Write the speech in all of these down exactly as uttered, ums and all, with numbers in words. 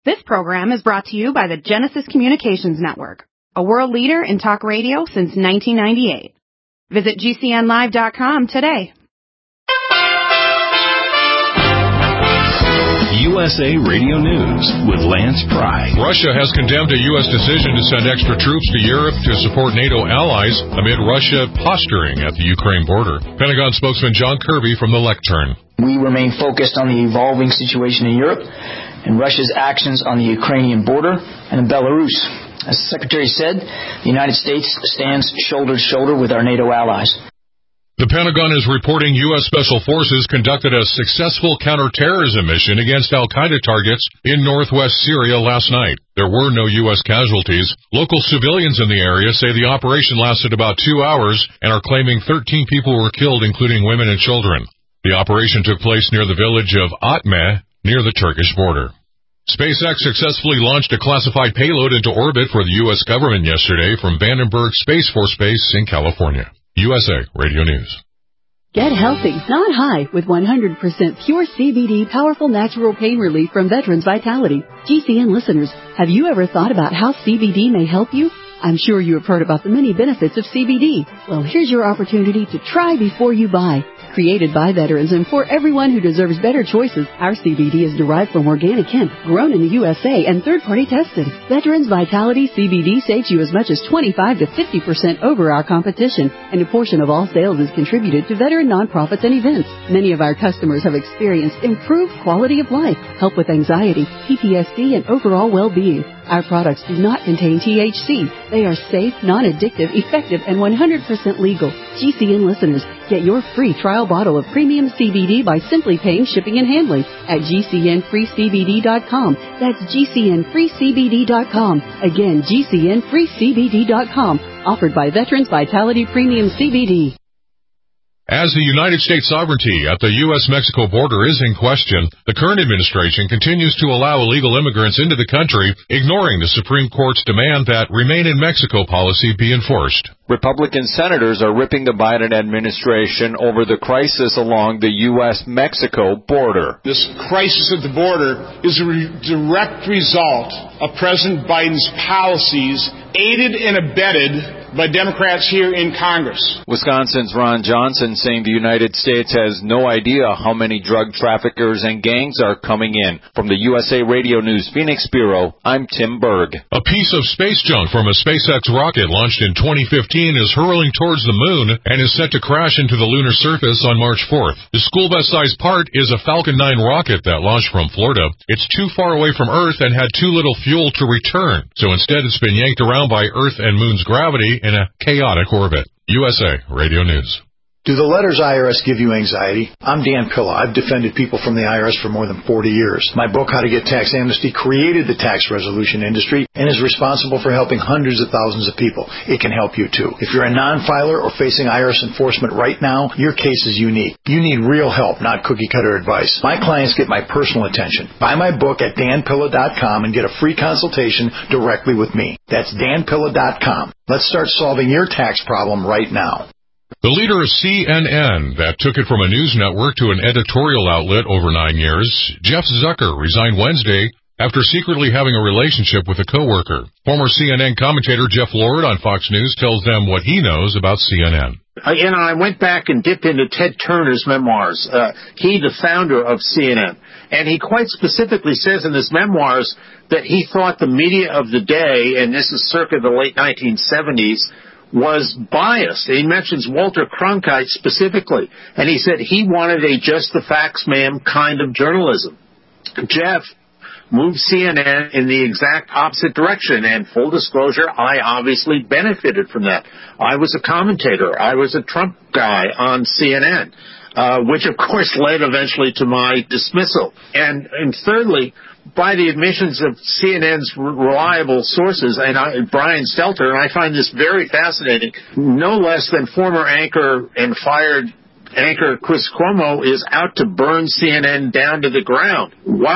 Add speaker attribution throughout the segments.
Speaker 1: This program is brought to you by the Genesis Communications Network, a world leader in talk radio since nineteen ninety-eight. Visit G C N live dot com today.
Speaker 2: U S A Radio News with Lance Pry.
Speaker 3: Russia has condemned a U S decision to send extra troops to Europe to support NATO allies amid Russia posturing at the Ukraine border. Pentagon spokesman John Kirby from the lectern.
Speaker 4: We remain focused on the evolving situation in Europe and Russia's actions on the Ukrainian border and in Belarus. As the Secretary said, the United States stands shoulder to shoulder with our NATO allies.
Speaker 3: The Pentagon is reporting U S Special Forces conducted a successful counterterrorism mission against al-Qaeda targets in northwest Syria last night. There were no U S casualties. Local civilians in the area say the operation lasted about two hours and are claiming thirteen people were killed, including women and children. The operation took place near the village of Atme, near the Turkish border. SpaceX successfully launched a classified payload into orbit for the U S government yesterday from Vandenberg Space Force Base in California. U S A Radio News.
Speaker 5: Get healthy, not high, with one hundred percent pure C B D powerful natural pain relief from Veterans Vitality. G C N listeners, have you ever thought about how C B D may help you? I'm sure you have heard about the many benefits of C B D. Well, here's your opportunity to try before you buy. Created by veterans and for everyone who deserves better choices, our C B D is derived from organic hemp, grown in the U S A and third-party tested. Veterans Vitality C B D saves you as much as twenty-five to fifty percent over our competition, and a portion of all sales is contributed to veteran nonprofits and events. Many of our customers have experienced improved quality of life, help with anxiety, P T S D, and overall well-being. Our products do not contain T H C. They are safe, non-addictive, effective, and one hundred percent legal. G C N listeners, get your free trial bottle of premium C B D by simply paying shipping and handling at G C N free C B D dot com. That's G C N free C B D dot com. Again, G C N free C B D dot com. Offered by Veterans Vitality Premium C B D.
Speaker 3: As the United States sovereignty at the U S Mexico border is in question, the current administration continues to allow illegal immigrants into the country, ignoring the Supreme Court's demand that Remain in Mexico policy be enforced.
Speaker 6: Republican senators are ripping the Biden administration over the crisis along the U S Mexico border.
Speaker 7: This crisis at the border is a re- direct result of President Biden's policies, aided and abetted by Democrats here in Congress.
Speaker 6: Wisconsin's Ron Johnson saying the United States has no idea how many drug traffickers and gangs are coming in. From the U S A Radio News Phoenix Bureau, I'm Tim Berg.
Speaker 3: A piece of space junk from a SpaceX rocket launched in twenty fifteen is hurling towards the moon and is set to crash into the lunar surface on March fourth. The school bus-sized part is a Falcon nine rocket that launched from Florida. It's too far away from Earth and had too little fuel to return, so instead it's been yanked around by Earth and Moon's gravity in a chaotic orbit. U S A Radio News.
Speaker 8: Do the letters I R S give you anxiety? I'm Dan Pilla. I've defended people from the I R S for more than forty years. My book, How to Get Tax Amnesty, created the tax resolution industry and is responsible for helping hundreds of thousands of people. It can help you, too. If you're a non-filer or facing I R S enforcement right now, your case is unique. You need real help, not cookie-cutter advice. My clients get my personal attention. Buy my book at dan pilla dot com and get a free consultation directly with me. That's dan pilla dot com. Let's start solving your tax problem right now.
Speaker 3: The leader of C N N that took it from a news network to an editorial outlet over nine years, Jeff Zucker, resigned Wednesday after secretly having a relationship with a coworker. Former C N N commentator Jeff Lord on Fox News tells them what he knows about C N N.
Speaker 9: Uh, you know, I went back and dipped into Ted Turner's memoirs. Uh, he, the founder of C N N. And he quite specifically says in his memoirs that he thought the media of the day, and this is circa the late nineteen seventies, was biased. He mentions Walter Cronkite specifically, and he said he wanted a just the facts ma'am kind of journalism. Jeff moved C N N in the exact opposite direction, and full disclosure, I obviously benefited from that. I was a commentator. I was a Trump guy on C N N, uh, which of course led eventually to my dismissal. And, and thirdly, by the admissions of C N N's reliable sources, and I, Brian Stelter, and I find this very fascinating, no less than former anchor and fired anchor Chris Cuomo is out to burn C N N down to the ground. Wow.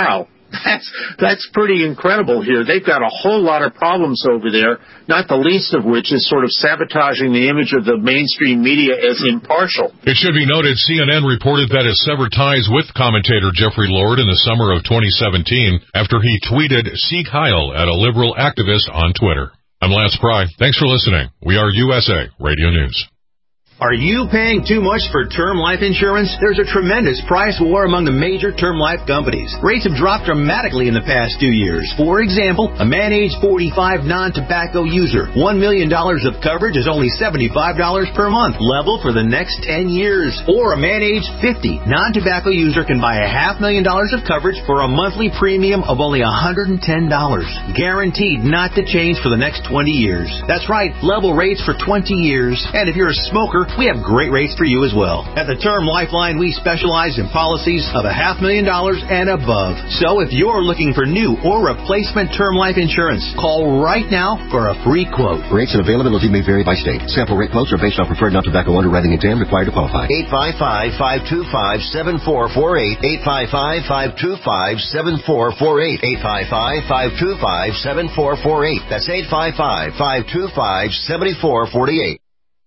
Speaker 9: That's that's pretty incredible here. They've got a whole lot of problems over there, not the least of which is sort of sabotaging the image of the mainstream media as impartial.
Speaker 3: It should be noted C N N reported that it severed ties with commentator Jeffrey Lord in the summer of twenty seventeen after he tweeted "Sieg Heil" at a liberal activist on Twitter. I'm Lance Pry. Thanks for listening. We are U S A Radio News.
Speaker 10: Are you paying too much for term life insurance? There's a tremendous price war among the major term life companies. Rates have dropped dramatically in the past two years. For example, a man age forty-five non-tobacco user, one million dollars of coverage is only seventy-five dollars per month, level for the next ten years. Or a man age fifty non-tobacco user can buy a half million dollars of coverage for a monthly premium of only one hundred ten dollars. Guaranteed not to change for the next twenty years. That's right, level rates for twenty years. And if you're a smoker, we have great rates for you as well. At the Term Lifeline, we specialize in policies of a half million dollars and above. So if you're looking for new or replacement term life insurance, call right now for a free quote.
Speaker 11: Rates and availability may vary by state. Sample rate quotes are based on preferred non-tobacco underwriting exam required to qualify.
Speaker 12: eight five five, five two five, seven four four eight. eight five five, five two five, seven four four eight. eight five five, five two five, seven four four eight. That's eight five five, five two five, seven four four eight.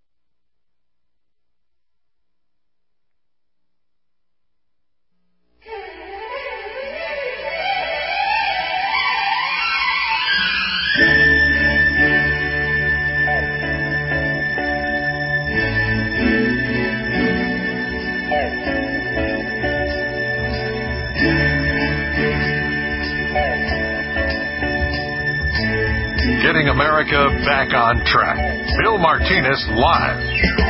Speaker 13: Getting America back on track. Bill Martinez live.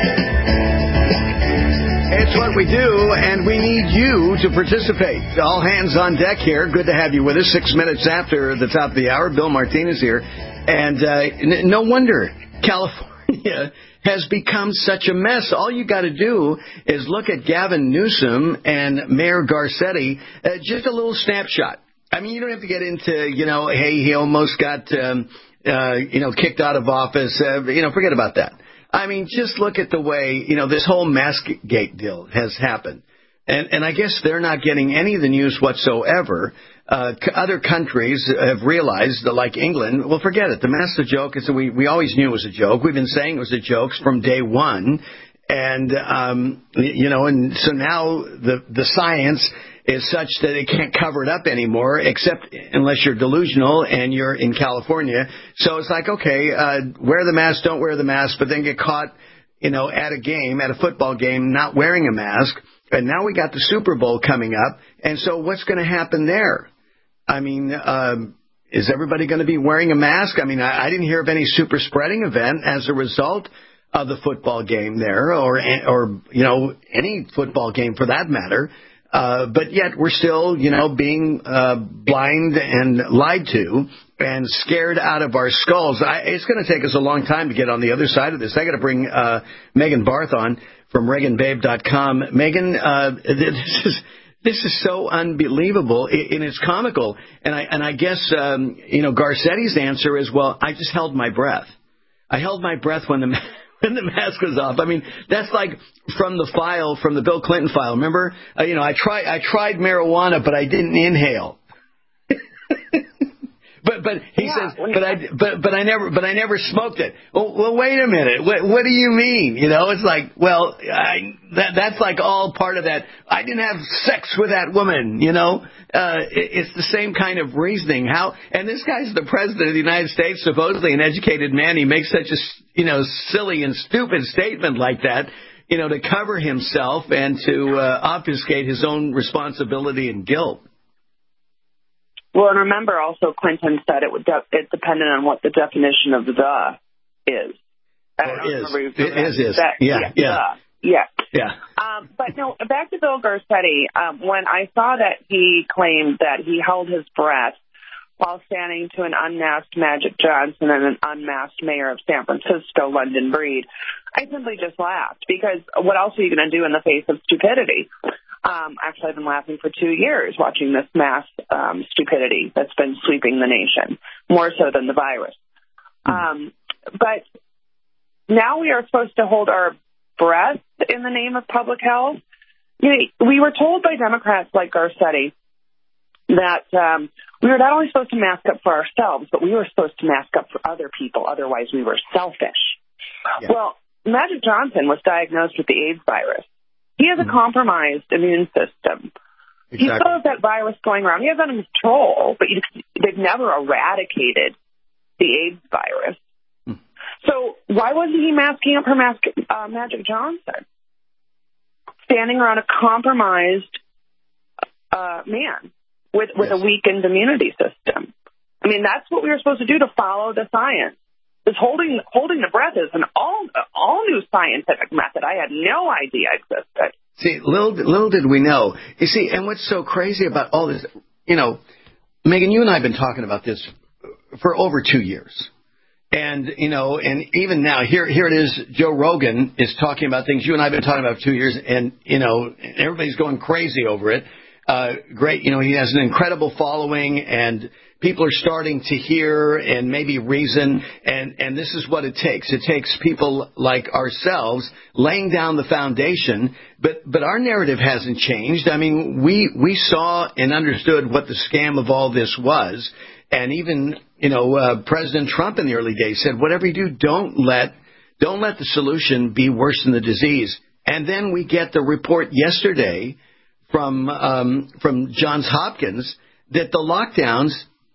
Speaker 14: It's what we do, and we need you to participate. All hands on deck here. Good to have you with us. Six minutes after the top of the hour, Bill Martinez here. And uh, n- no wonder California has become such a mess. All you got to do is look at Gavin Newsom and Mayor Garcetti, uh, just a little snapshot. I mean, you don't have to get into, you know, hey, he almost got... Um, Uh, you know, kicked out of office. Uh, you know, forget about that. I mean, just look at the way, you know, this whole Maskgate deal has happened. And, and I guess they're not getting any of the news whatsoever. Uh, c- other countries have realized that, like England, well, forget it. The mask's a joke. It's a, we, we always knew it was a joke. We've been saying it was a joke from day one. And, um, you know, and so now the, the science is such that it can't cover it up anymore, except unless you're delusional and you're in California. So it's like, okay, uh, wear the mask, don't wear the mask, but then get caught, you know, at a game, at a football game, not wearing a mask. And now we got the Super Bowl coming up. And so what's going to happen there? I mean, um, is everybody going to be wearing a mask? I mean, I, I didn't hear of any super spreading event as a result of the football game there, or, or, you know, any football game for that matter. Uh, but yet we're still, you know, being uh, blind and lied to and scared out of our skulls. I, it's going to take us a long time to get on the other side of this. I got to bring uh, Megan Barth on from Reagan Babe dot com. Megan, uh, this is this is so unbelievable, and it's comical. And I and I guess um, you know, Garcetti's answer is, well, I just held my breath. I held my breath when the. When the mask was off. I mean, that's like from the file, from the Bill Clinton file. Remember, uh, you know, I tried, I tried marijuana, but I didn't inhale. but, but he yeah, says, but I, but, but I never, but I never smoked it. Well, well wait a minute. What, what do you mean? You know, it's like, well, I, that, that's like all part of that. I didn't have sex with that woman. You know, uh, it, it's the same kind of reasoning. How, and this guy's the president of the United States, supposedly an educated man. He makes such a, you know, silly and stupid statement like that, you know, to cover himself and to uh, obfuscate his own responsibility and guilt.
Speaker 15: Well, and remember also Clinton said it would de- it depended on what the definition of the is. I don't
Speaker 14: is.
Speaker 15: remember
Speaker 14: It is, is.
Speaker 15: That,
Speaker 14: yeah,
Speaker 15: yeah.
Speaker 14: yeah.
Speaker 15: The, yeah.
Speaker 14: Yeah.
Speaker 15: Um, but no, back to Bill Garcetti. Um, when I saw that he claimed that he held his breath while standing to an unmasked Magic Johnson and an unmasked mayor of San Francisco, London Breed, I simply just laughed, because what else are you going to do in the face of stupidity? Um, actually, I've been laughing for two years watching this mass um, stupidity that's been sweeping the nation, more so than the virus. Um, but now we are supposed to hold our breath in the name of public health. You know, we were told by Democrats like Garcetti that um, we were not only supposed to mask up for ourselves, but we were supposed to mask up for other people. Otherwise, we were selfish. Yeah. Well, Magic Johnson was diagnosed with the AIDS virus. He has a compromised immune system. Exactly. He still has that virus going around. He has that in control, but you, they've never eradicated the AIDS virus. Hmm. So why wasn't he masking up for Mas- uh, Magic Johnson? Standing around a compromised uh, man with, with yes. a weakened immunity system. I mean, that's what we were supposed to do to follow the science. This holding holding the breath is an all all new scientific method I had no idea existed.
Speaker 14: See, little little did we know. You see, and what's so crazy about all this, you know, Megan, you and I have been talking about this for over two years. And, you know, and even now, here here it is, Joe Rogan is talking about things you and I have been talking about for two years, and, you know, everybody's going crazy over it. Uh, great, you know, he has an incredible following, and people are starting to hear and maybe reason, and, and this is what it takes. It takes people like ourselves laying down the foundation, but, but our narrative hasn't changed. I mean, we, we saw and understood what the scam of all this was, and even, you know, uh, President Trump in the early days said, whatever you do, don't let, don't let the solution be worse than the disease. And then we get the report yesterday from, um, from Johns Hopkins that the lockdowns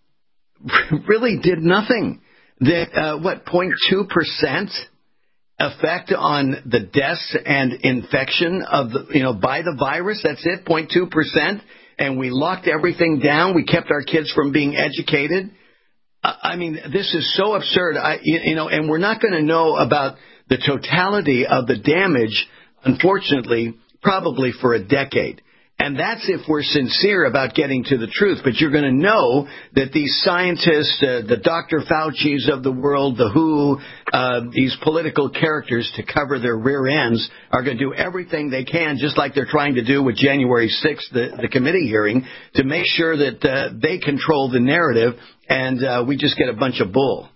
Speaker 14: really did nothing. That, uh, what, zero point two percent effect on the deaths and infection of the, you know, by the virus? That's it, zero point two percent. And we locked everything down. We kept our kids from being educated. I mean, this is so absurd. I, you know, and we're not going to know about the totality of the damage, unfortunately, probably for a decade. And that's if we're sincere about getting to the truth. But you're going to know that these scientists, uh, the Doctor Fauci's of the world, the W H O, uh, these political characters to cover their rear ends are going to do everything they can, just like they're trying to do with January sixth, the, the committee hearing, to make sure that uh, they control the narrative and uh, we just get a bunch of bull.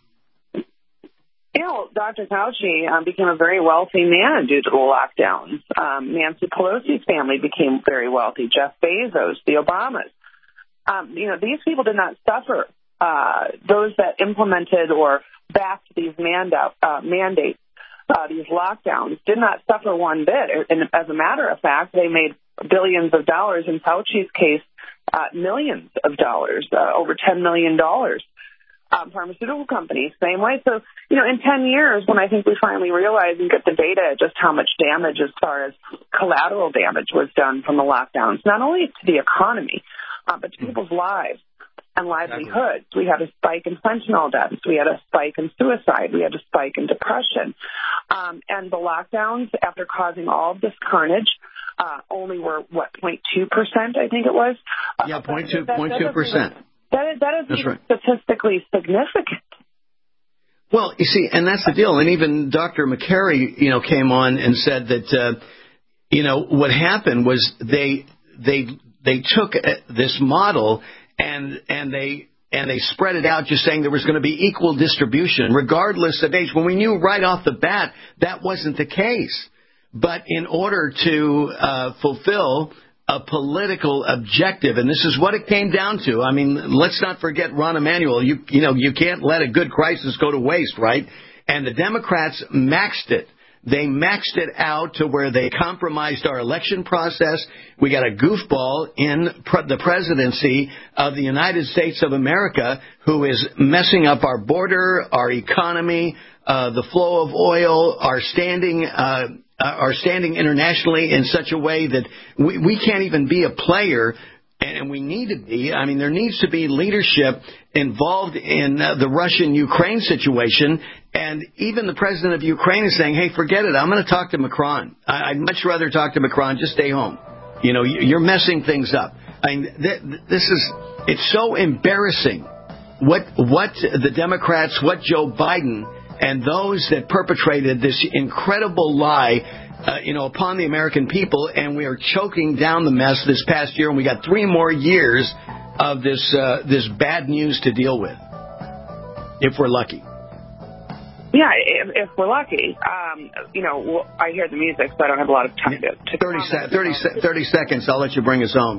Speaker 15: You know, Doctor Fauci um, became a very wealthy man due to the lockdowns. Um, Nancy Pelosi's family became very wealthy. Jeff Bezos, the Obamas. Um, you know, these people did not suffer. Uh, those that implemented or backed these manda- uh, mandates, uh, these lockdowns, did not suffer one bit. And as a matter of fact, they made billions of dollars. In Fauci's case, uh, millions of dollars, uh, over ten million dollars. Um, pharmaceutical companies, same way. So, you know, in ten years, when I think we finally realize and get the data just how much damage as far as collateral damage was done from the lockdowns, not only to the economy, uh, but to people's lives and livelihoods. We had a spike in fentanyl deaths. We had a spike in suicide. We had a spike in depression. Um, and the lockdowns, after causing all of this carnage, uh, only were, what, zero point two percent, I think it was?
Speaker 14: Yeah, zero point two percent.
Speaker 15: That is, that is
Speaker 14: that's right.
Speaker 15: statistically significant.
Speaker 14: Well, you see, and that's the deal. And even Doctor McCary, you know, came on and said that, uh, you know, what happened was they they they took this model and and they and they spread it out, just saying there was going to be equal distribution regardless of age. When we knew right off the bat that wasn't the case. But in order to uh, fulfill a political objective, and this is what it came down to. I mean, let's not forget Rahm Emanuel. You, you know, you can't let a good crisis go to waste, right? And the Democrats maxed it. They maxed it out to where they compromised our election process. We got a goofball in pre- the presidency of the United States of America who is messing up our border, our economy, uh, the flow of oil, our standing uh are standing internationally in such a way that we, we can't even be a player, and we need to be. I mean, there needs to be leadership involved in uh, the Russian-Ukraine situation, and even the president of Ukraine is saying, hey, forget it, I'm going to talk to Macron. I, I'd much rather talk to Macron, just stay home. You know, you're messing things up. I mean, th- this is, it's so embarrassing what what the Democrats, what Joe Biden and those that perpetrated this incredible lie, uh, you know, upon the American people, and we are choking down the mess this past year, and we got three more years of this uh, this bad news to deal with, if we're lucky.
Speaker 15: Yeah, if, if we're lucky. Um, you know, well, I hear the music, so I don't have a lot of time to. to
Speaker 14: thirty, se- thirty, se- thirty seconds. I'll let you bring us home.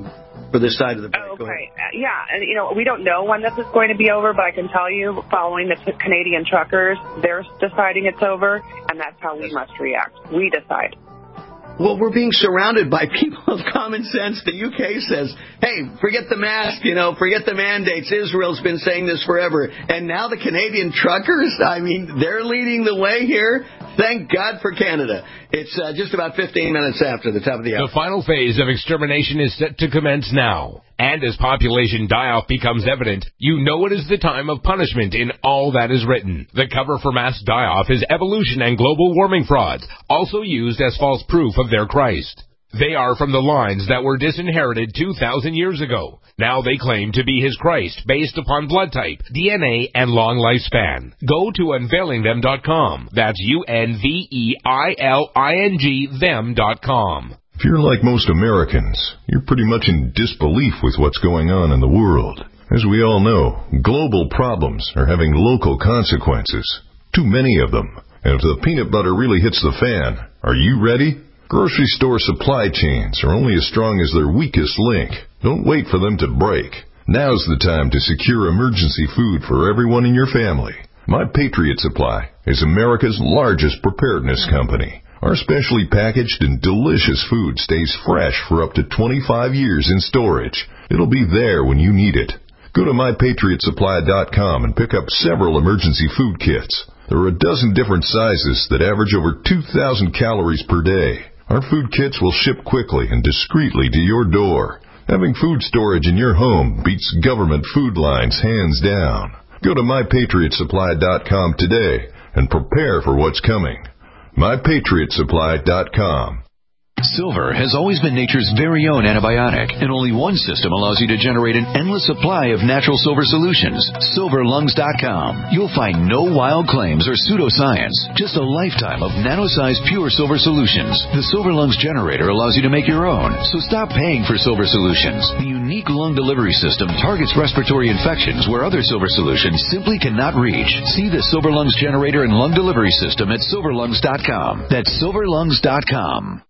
Speaker 14: for this side of the break.
Speaker 15: Oh, okay. Uh, yeah, and, you know, we don't know when this is going to be over, but I can tell you, following the t- Canadian truckers, they're deciding it's over, and that's how we must react. We decide.
Speaker 14: Well, we're being surrounded by people of common sense. The U K says, hey, forget the mask, you know, forget the mandates. Israel's been saying this forever. And now the Canadian truckers, I mean, they're leading the way here. Thank God for Canada. It's uh, just about fifteen minutes after the top of the hour.
Speaker 16: The final phase of extermination is set to commence now. And as population die-off becomes evident, you know it is the time of punishment in all that is written. The cover for mass die-off is evolution and global warming frauds, also used as false proof of their Christ. They are from the lines that were disinherited two thousand years ago. Now they claim to be his Christ based upon blood type, D N A, and long lifespan. Go to unveiling them dot com. That's U N V E I L I N G them dot com.
Speaker 3: If you're like most Americans, you're pretty much in disbelief with what's going on in the world. As we all know, global problems are having local consequences. Too many of them. And if the peanut butter really hits the fan, are you ready? Grocery store supply chains are only as strong as their weakest link. Don't wait for them to break. Now's the time to secure emergency food for everyone in your family. My Patriot Supply is America's largest preparedness company. Our specially packaged and delicious food stays fresh for up to twenty-five years in storage. It'll be there when you need it. Go to my patriot supply dot com and pick up several emergency food kits. There are a dozen different sizes that average over two thousand calories per day. Our food kits will ship quickly and discreetly to your door. Having food storage in your home beats government food lines hands down. Go to my patriot supply dot com today and prepare for what's coming. my patriot supply dot com.
Speaker 17: Silver has always been nature's very own antibiotic, and only one system allows you to generate an endless supply of natural silver solutions. silver lungs dot com. You'll find no wild claims or pseudoscience, just a lifetime of nano-sized pure silver solutions. The Silver Lungs generator allows you to make your own, so stop paying for silver solutions. The unique lung delivery system targets respiratory infections where other silver solutions simply cannot reach. See the Silver Lungs generator and lung delivery system at silver lungs dot com. That's silver lungs dot com.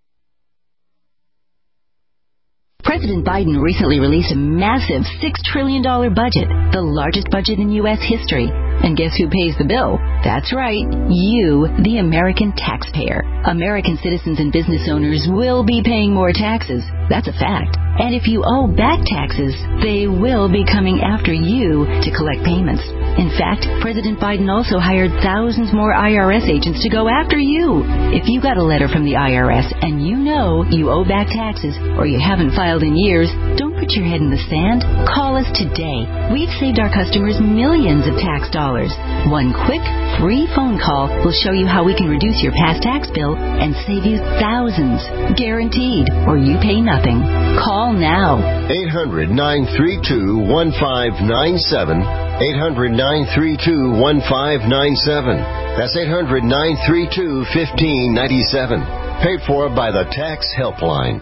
Speaker 18: President Biden recently released a massive six trillion dollars budget, the largest budget in U S history. And guess who pays the bill? That's right, you, the American taxpayer. American citizens and business owners will be paying more taxes. That's a fact. And if you owe back taxes, they will be coming after you to collect payments. In fact, President Biden also hired thousands more I R S agents to go after you. If you got a letter from the I R S and you know you owe back taxes or you haven't filed in years, don't put your head in the sand. Call us today. We've saved our customers millions of tax dollars. One quick, free phone call will show you how we can reduce your past tax bill and save you thousands. Guaranteed, or you pay nothing. Call now.
Speaker 12: eight hundred, nine three two, one five nine seven. eight hundred, nine three two, one five nine seven. That's eight hundred, nine three two, one five nine seven. Paid for by the Tax Helpline.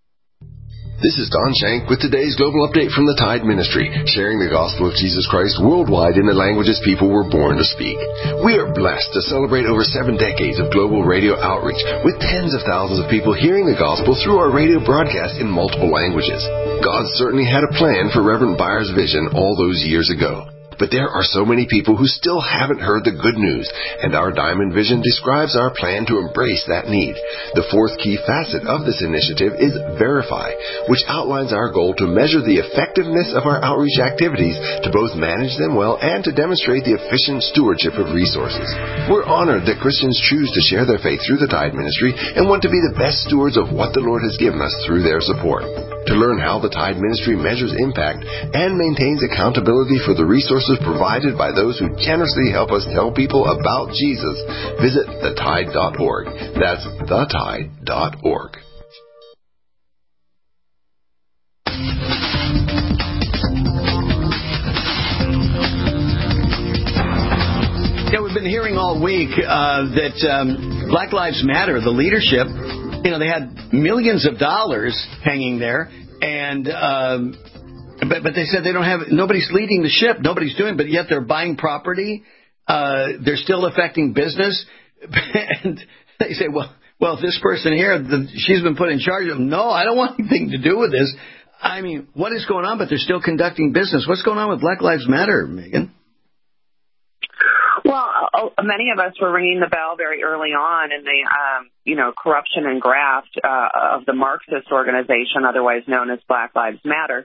Speaker 19: This is Don Shank with today's Global Update from the Tide Ministry, sharing the gospel of Jesus Christ worldwide in the languages people were born to speak. We are blessed to celebrate over seven decades of global radio outreach, with tens of thousands of people hearing the gospel through our radio broadcast in multiple languages. God certainly had a plan for Reverend Byers' vision all those years ago. But there are so many people who still haven't heard the good news, and our Diamond Vision describes our plan to embrace that need. The fourth key facet of this initiative is Verify, which outlines our goal to measure the effectiveness of our outreach activities, to both manage them well and to demonstrate the efficient stewardship of resources. We're honored that Christians choose to share their faith through the Tide Ministry and want to be the best stewards of what the Lord has given us through their support. To learn how the Tide Ministry measures impact and maintains accountability for the resources provided by those who generously help us tell people about Jesus, visit the tide dot org. That's the tide dot org.
Speaker 14: Yeah, we've been hearing all week uh, that um, Black Lives Matter, the leadership, you know, they had millions of dollars hanging there, and um, but but they said they don't have, nobody's leading the ship, nobody's doing, but yet they're buying property, uh, they're still affecting business, and they say, well, well, this person here, the, she's been put in charge of them. No, I don't want anything to do with this. I mean, what is going on? But they're still conducting business. What's going on with Black Lives Matter, Megan?
Speaker 15: Well, uh, many of us were ringing the bell very early on in the, um, you know, corruption and graft uh, of the Marxist organization, otherwise known as Black Lives Matter.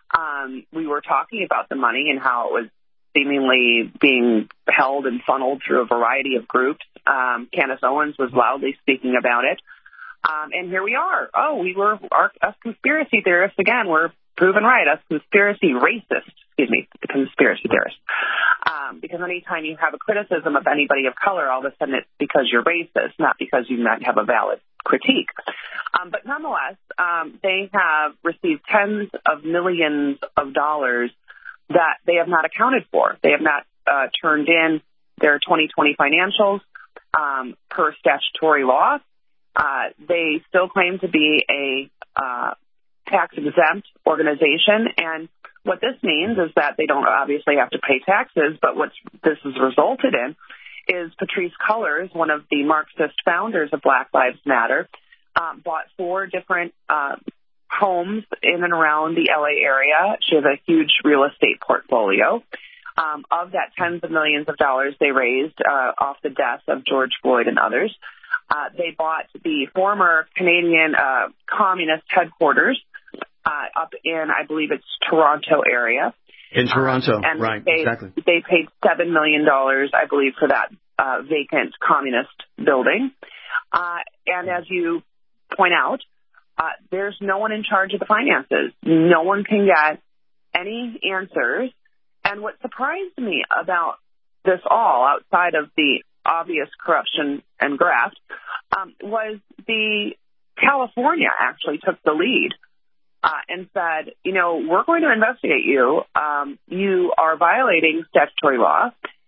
Speaker 15: Um, we were talking about the money and how it was seemingly being held and funneled through a variety of groups. Um, Candace Owens was loudly speaking about it. Um, and here we are. Oh, we were, our, us conspiracy theorists, again, we're proven right. Us conspiracy racists, excuse me, the conspiracy theorists. Um, because anytime you have a criticism of anybody of color, all of a sudden it's because you're racist, not because you might have a valid critique. Um, but nonetheless, um, they have received tens of millions of dollars that they have not accounted for. They have not uh, turned in their twenty twenty financials um, per statutory law. Uh, they still claim to be a uh, tax-exempt organization, and what this means is that they don't obviously have to pay taxes, but what this has resulted in is Patrisse Cullors, one of the Marxist founders of Black Lives Matter, uh, bought four different uh, homes in and around the L A area. She has a huge real estate portfolio. Um, of that tens of millions of dollars they raised uh, off the deaths of George Floyd and others, uh, they bought the former Canadian uh, Communist headquarters uh, up in, I believe it's Toronto area.
Speaker 14: In Toronto,
Speaker 15: um, and
Speaker 14: right,
Speaker 15: they,
Speaker 14: exactly.
Speaker 15: They paid seven million dollars, I believe, for that uh, vacant communist building. Uh, and as you point out, uh, there's no one in charge of the finances. No one can get any answers. And what surprised me about this all, outside of the obvious corruption and graft, um, was the California actually took the lead uh, and said, you know, we're going to investigate you. Um, you are violating statutory law,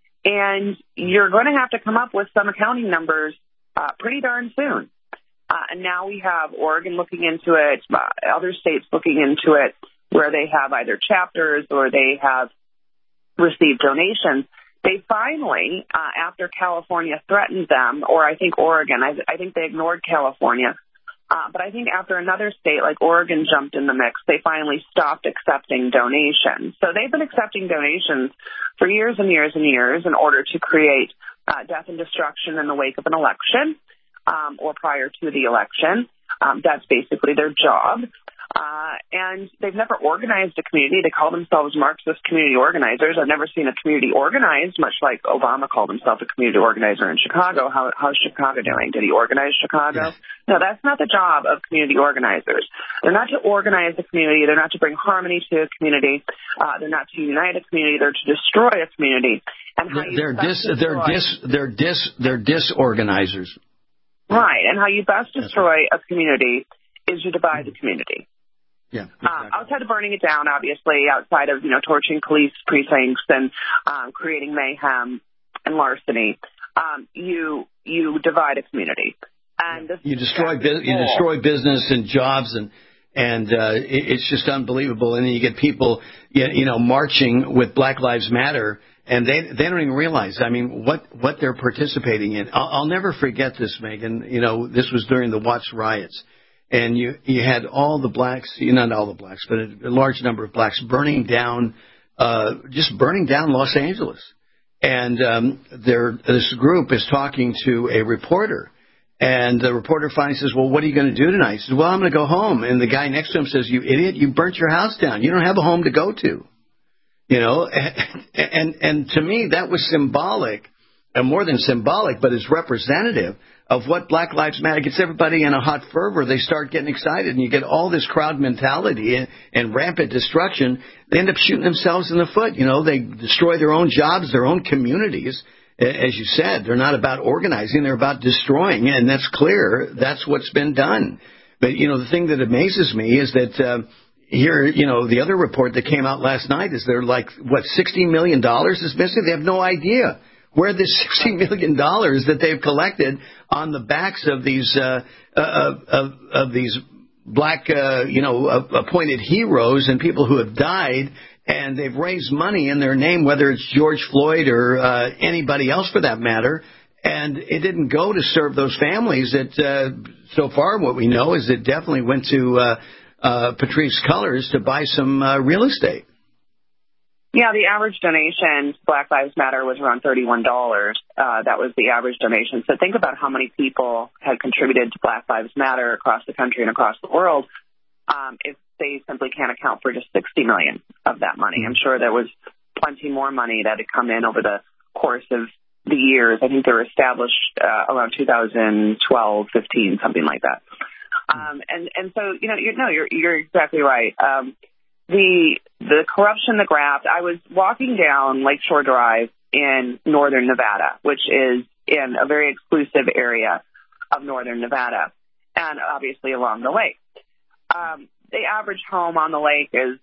Speaker 15: and you're going to have to come up with some accounting numbers uh, pretty darn soon. Uh, and now we have Oregon looking into it, uh, other states looking into it, where they have either chapters or they have received donations. They finally, uh, after California threatened them, or I think Oregon, I, I think they ignored California, uh, but I think after another state like Oregon jumped in the mix, they finally stopped accepting donations. So they've been accepting donations for years and years and years in order to create uh, death and destruction in the wake of an election um, or prior to the election. Um, that's basically their job. Uh, and they've never organized a community. They call themselves Marxist community organizers. I've never seen a community organized, much like Obama called himself a community organizer in Chicago. How, how's Chicago doing? Did he organize Chicago? No, that's not the job of community organizers. They're not to organize a community. They're not to bring harmony to a community. Uh, they're not to unite a community. They're to destroy a community. And how you
Speaker 14: they're dis, they're dis, they're dis, they're disorganizers.
Speaker 15: Right, and how you best destroy a community is you divide the community.
Speaker 14: Yeah,
Speaker 15: exactly. um, outside of burning it down, obviously, outside of, you know, torching police precincts and um, creating mayhem and larceny, um, you you divide a community. And this
Speaker 14: you destroy bu- you destroy business and jobs, and and uh, it, it's just unbelievable. And then you get people, you, you know, marching with Black Lives Matter, and they they don't even realize, I mean, what what they're participating in. I'll, I'll never forget this, Megan. You know, this was during the Watts riots. And you you had all the blacks, you know, not all the blacks, but a, a large number of blacks burning down, uh, just burning down Los Angeles. And um, there, this group is talking to a reporter, and the reporter finally says, "Well, what are you going to do tonight?" He says, "Well, I'm going to go home." And the guy next to him says, "You idiot! You burnt your house down. You don't have a home to go to." You know, and and, and to me that was symbolic, and more than symbolic, but it's representative of what Black Lives Matter gets everybody in a hot fervor. They start getting excited, and you get all this crowd mentality and, and rampant destruction. They end up shooting themselves in the foot. You know, they destroy their own jobs, their own communities. As you said, they're not about organizing, they're about destroying, and that's clear. That's what's been done. But, you know, the thing that amazes me is that uh, here, you know, the other report that came out last night is they're like, what, sixty million dollars is missing? They have no idea where this sixty million dollars that they've collected on the backs of these uh, of, of, of these black, uh, you know, appointed heroes and people who have died, and they've raised money in their name, whether it's George Floyd or uh, anybody else for that matter, and it didn't go to serve those families. That uh, so far what we know is it definitely went to uh, uh, Patrisse Cullors to buy some uh, real estate.
Speaker 15: Yeah, the average donation to Black Lives Matter was around thirty-one dollars. Uh, that was the average donation. So think about how many people had contributed to Black Lives Matter across the country and across the world. Um, if they simply can't account for just sixty million dollars of that money. I'm sure there was plenty more money that had come in over the course of the years. I think they were established uh, around two thousand twelve, fifteen, something like that. Um, and, and so, you know, you're, no, you're, you're exactly right. Um, the, the corruption, the graft, I was walking down Lakeshore Drive in northern Nevada, which is in a very exclusive area of northern Nevada, and obviously along the lake. Um, the average home on the lake is,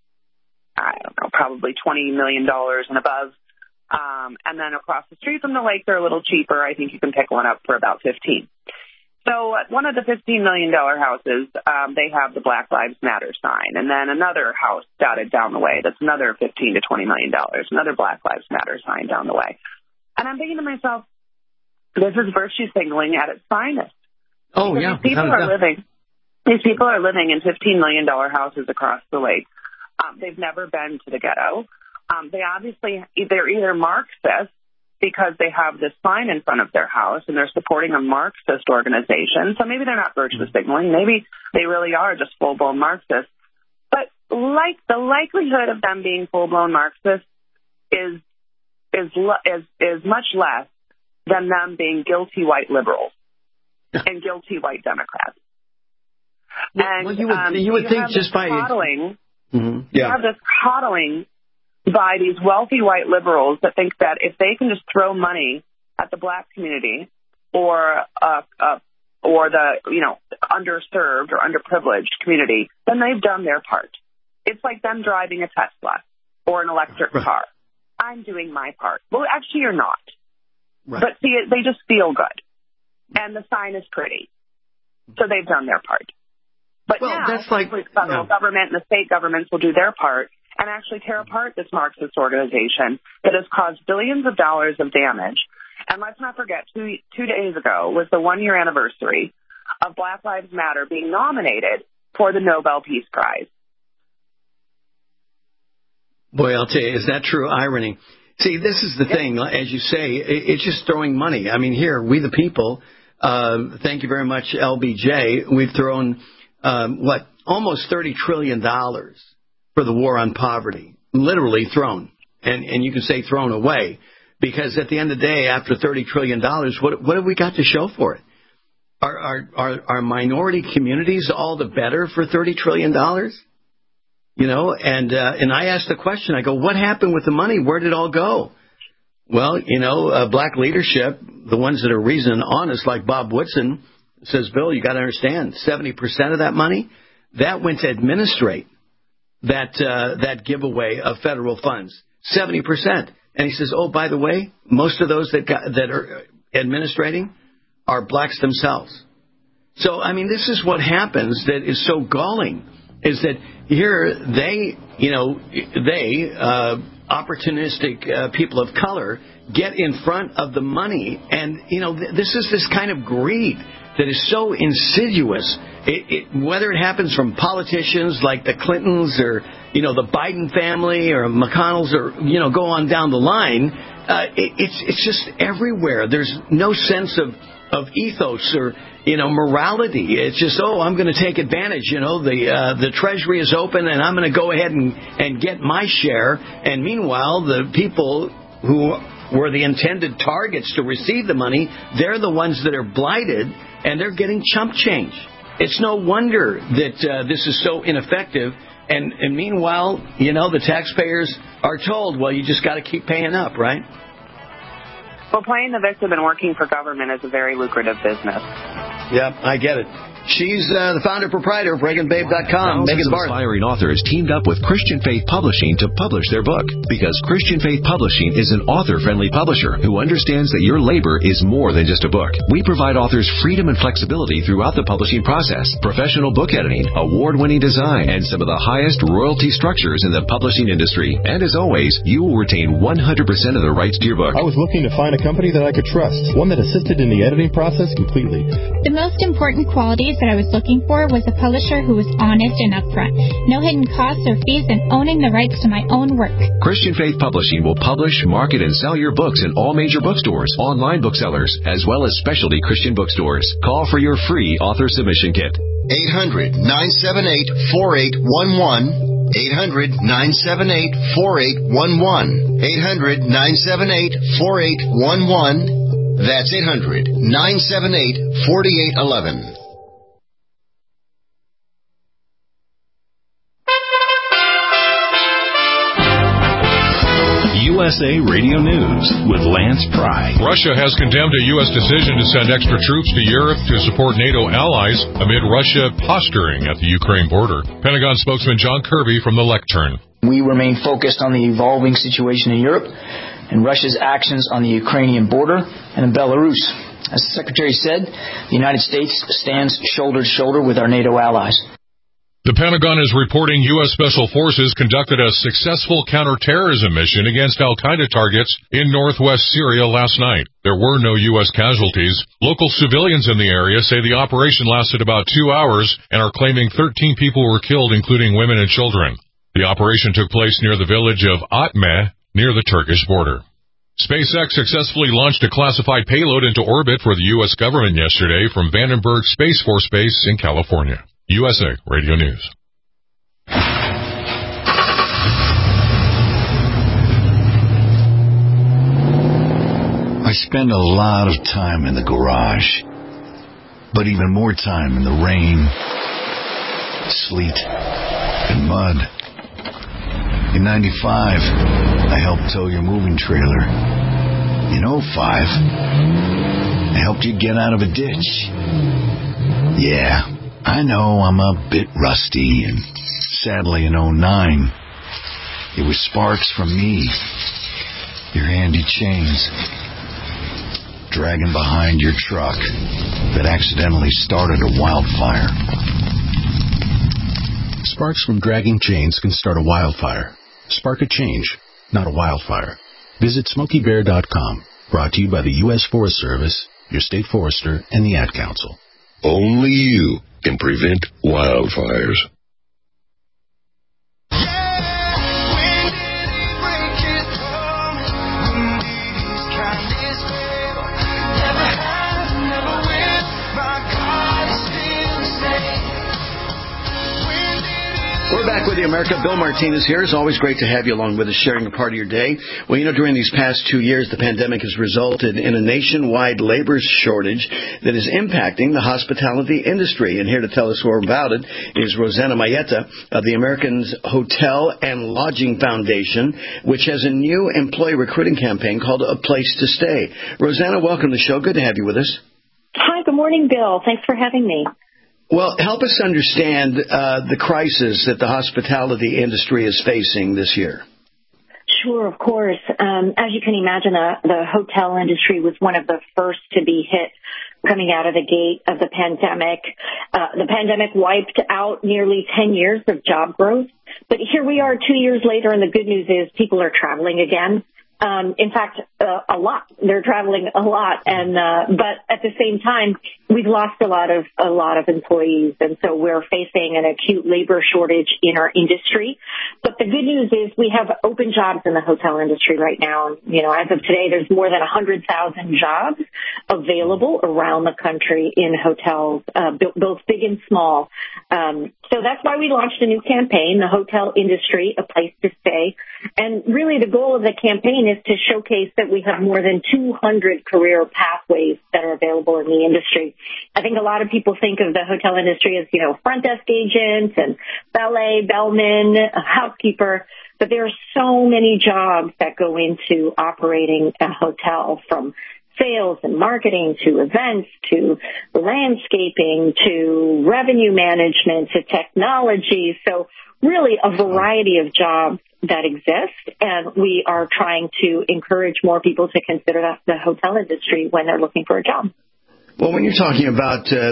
Speaker 15: I don't know, probably twenty million dollars and above. Um, and then across the street from the lake, they're a little cheaper. I think you can pick one up for about fifteen. So uh, one of the fifteen million dollars houses, um, they have the Black Lives Matter sign. And then another house dotted down the way, that's another fifteen to twenty million dollars, another Black Lives Matter sign down the way. And I'm thinking to myself, this is virtue signaling at its finest.
Speaker 14: Oh,
Speaker 15: because
Speaker 14: yeah.
Speaker 15: These people are living, these people are living in fifteen million dollars houses across the lake. Um, they've never been to the ghetto. Um, they obviously, they're either Marxists because they have this sign in front of their house and they're supporting a Marxist organization. So maybe they're not virtue signaling. Maybe they really are just full-blown Marxists. But like the likelihood of them being full-blown Marxists is is is is much less than them being guilty white liberals and guilty white Democrats. And
Speaker 14: well, you would,
Speaker 15: um,
Speaker 14: you would
Speaker 15: you
Speaker 14: think just by
Speaker 15: coddling,
Speaker 14: mm-hmm.
Speaker 15: you
Speaker 14: yeah.
Speaker 15: have this coddling by these wealthy white liberals that think that if they can just throw money at the black community or uh, uh, or the you know underserved or underprivileged community, then they've done their part. It's like them driving a Tesla or an electric
Speaker 14: right.
Speaker 15: car. I'm doing my part. Well, actually, you're not.
Speaker 14: Right.
Speaker 15: But see, they just feel good, and the sign is pretty, so they've done their part. But
Speaker 14: well,
Speaker 15: now,
Speaker 14: that's like
Speaker 15: the federal
Speaker 14: no.
Speaker 15: government and the state governments will do their part and actually tear apart this Marxist organization that has caused billions of dollars of damage. And let's not forget, two, two days ago was the one-year anniversary of Black Lives Matter being nominated for the Nobel Peace Prize.
Speaker 14: Boy, I'll tell you, is that true irony? See, this is the yep. thing, as you say, it's just throwing money. I mean, here, we the people, uh, thank you very much, L B J, we've thrown, um, what, almost thirty trillion dollars for the war on poverty, literally thrown. And, and you can say thrown away, because at the end of the day, after thirty trillion dollars, what, what have we got to show for it? Are, are, are, are minority communities all the better for thirty trillion dollars? You know, and uh, and I asked the question, I go, what happened with the money? Where did it all go? Well, you know, uh, black leadership, the ones that are reasoned and honest, like Bob Woodson, says, Bill, you got to understand, seventy percent of that money, that went to administrate that uh, that giveaway of federal funds, seventy percent. And he says, oh, by the way, most of those that got, that are administrating are blacks themselves. So, I mean, this is what happens that is so galling. Is that here they, you know, they, uh, opportunistic uh, people of color get in front of the money. And, you know, th- this is this kind of greed that is so insidious. It, it, whether it happens from politicians like the Clintons or, you know, the Biden family or McConnell's or, you know, go on down the line, uh, it, it's it's just everywhere. There's no sense of, of ethos or, you know, morality. It's just, oh, I'm going to take advantage. You know, the uh, the Treasury is open and I'm going to go ahead and, and get my share. And meanwhile, the people who were the intended targets to receive the money, they're the ones that are blighted and they're getting chump change. It's no wonder that uh, this is so ineffective. And, and meanwhile, you know, the taxpayers are told, well, you just got to keep paying up, right?
Speaker 15: Well, playing the victim and working for government is a very lucrative business.
Speaker 14: Yeah, I get it. She's uh, the founder founder-proprietor of Reagan Babe dot com.
Speaker 17: Thousands of aspiring authors teamed up with Christian Faith Publishing to publish their book. Because Christian Faith Publishing is an author-friendly publisher who understands that your labor is more than just a book. We provide authors freedom and flexibility throughout the publishing process, professional book editing, award-winning design, and some of the highest royalty structures in the publishing industry. And as always, you will retain one hundred percent of the rights to your book.
Speaker 20: I was looking to find a company that I could trust, one that assisted in the editing process completely.
Speaker 21: The most important qualities
Speaker 20: features that I was looking for was a publisher who was honest and upfront. No hidden costs or fees, and owning the rights to my own work.
Speaker 21: Christian Faith Publishing will publish, market, and sell your books in all major bookstores, online booksellers, as well as specialty Christian bookstores. Call for your free author submission kit.
Speaker 12: eight hundred, nine seven eight, four eight one one. eight hundred, nine seven eight, four eight one one. eight hundred, nine seven eight, four eight one one. That's eight hundred, nine seven eight, four eight one one.
Speaker 2: U S A Radio News with Lance Pry.
Speaker 3: Russia has condemned a U S decision to send extra troops to Europe to support NATO allies amid Russia posturing at the Ukraine border. Pentagon spokesman John Kirby from the lectern.
Speaker 4: We remain focused on the evolving situation in Europe and Russia's actions on the Ukrainian border and in Belarus. As the Secretary said, the United States stands shoulder to shoulder with our NATO allies.
Speaker 3: The Pentagon is reporting U S Special Forces conducted a successful counterterrorism mission against al-Qaeda targets in northwest Syria last night. There were no U S casualties. Local civilians in the area say the operation lasted about two hours and are claiming thirteen people were killed, including women and children. The operation took place near the village of Atme, near the Turkish border. SpaceX successfully launched a classified payload into orbit for the U S government yesterday from Vandenberg Space Force Base in California. U S A Radio News.
Speaker 22: I spend a lot of time in the garage, but even more time in the rain, sleet, and mud. In ninety-five, I helped tow your moving trailer. In oh five, I helped you get out of a ditch. Yeah, I know I'm a bit rusty, and sadly in oh nine, it was sparks from me, your handy chains, dragging behind your truck that accidentally started a wildfire.
Speaker 23: Sparks from dragging chains can start a wildfire. Spark a change, not a wildfire. Visit Smokey Bear dot com. Brought to you by the U S Forest Service, your state forester, and the Ad Council.
Speaker 24: Only you can prevent wildfires.
Speaker 14: We're back with you, America. Bill Martinez here. It's always great to have you along with us, sharing a part of your day. Well, you know, during these past two years, the pandemic has resulted in a nationwide labor shortage that is impacting the hospitality industry. And here to tell us more about it is Rosanna Mayetta of the Americans Hotel and Lodging Foundation, which has a new employee recruiting campaign called A Place to Stay. Rosanna, welcome to the show. Good to have you with us.
Speaker 25: Hi, good morning, Bill. Thanks for having me.
Speaker 14: Well, help us understand uh, the crisis that the hospitality industry is facing this year.
Speaker 25: Sure, of course. Um, as you can imagine, uh, the hotel industry was one of the first to be hit coming out of the gate of the pandemic. Uh, the pandemic wiped out nearly ten years of job growth. But here we are two years later, and the good news is people are traveling again. Um, in fact, uh, a lot. They're traveling a lot, and uh, but at the same time, we've lost a lot of a lot of employees, and so we're facing an acute labor shortage in our industry. But the good news is we have open jobs in the hotel industry right now. You know, as of today, there's more than one hundred thousand jobs available around the country in hotels, uh, both big and small. Um, so that's why we launched a new campaign, the Hotel Industry, A Place to Stay. And really the goal of the campaign is to showcase that we have more than two hundred career pathways that are available in the industry. I think a lot of people think of the hotel industry as, you know, front desk agent and valet, bellman, a housekeeper, but there are so many jobs that go into operating a hotel, from sales and marketing to events to landscaping to revenue management to technology. So really a variety of jobs that exist, and we are trying to encourage more people to consider that the hotel industry when they're looking for a job.
Speaker 14: Well, when you're talking about uh,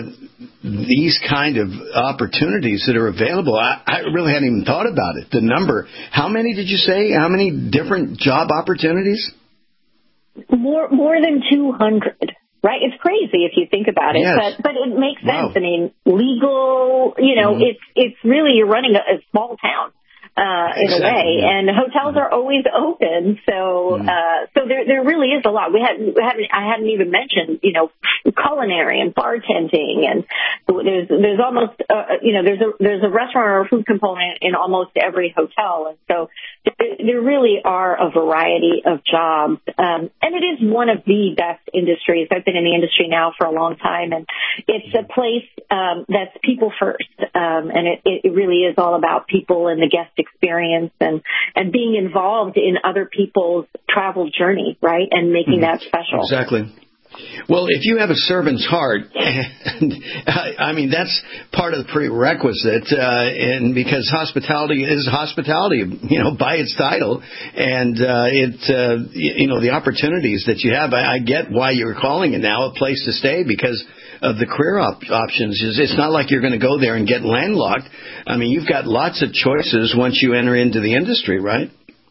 Speaker 14: these kind of opportunities that are available, I, I really hadn't even thought about it. The number, how many did you say? How many different job opportunities?
Speaker 25: More, more than two hundred. right? It's crazy if you think about it,
Speaker 14: Yes.
Speaker 25: but but it makes sense.
Speaker 14: Wow.
Speaker 25: I mean, legal, you know,
Speaker 14: Mm-hmm.
Speaker 25: it's it's really you're running a, a small town. Uh, in
Speaker 14: Exactly,
Speaker 25: a way,
Speaker 14: yeah.
Speaker 25: and hotels are always open, so uh, so there there really is a lot. We hadn't, we hadn't I hadn't even mentioned, you know, culinary and bartending, and there's there's almost uh, you know there's a there's a restaurant or a food component in almost every hotel, and so there, there really are a variety of jobs, um, and it is one of the best industries. I've been in the industry now for a long time, and it's a place um, that's people first, um, and it, it really is all about people and the guest experience and, and being involved in other people's travel journey, right, and making that special.
Speaker 14: Exactly. Well, if you have a servant's heart, and, I mean, that's part of the prerequisite, uh, and because hospitality is hospitality, you know, by its title, and uh, it, uh, you know, the opportunities that you have. I, I get why you're calling it now a place to stay because of the career op- options. It's not like you're going to go there and get landlocked. I mean, you've got lots of choices once you enter into the industry, right?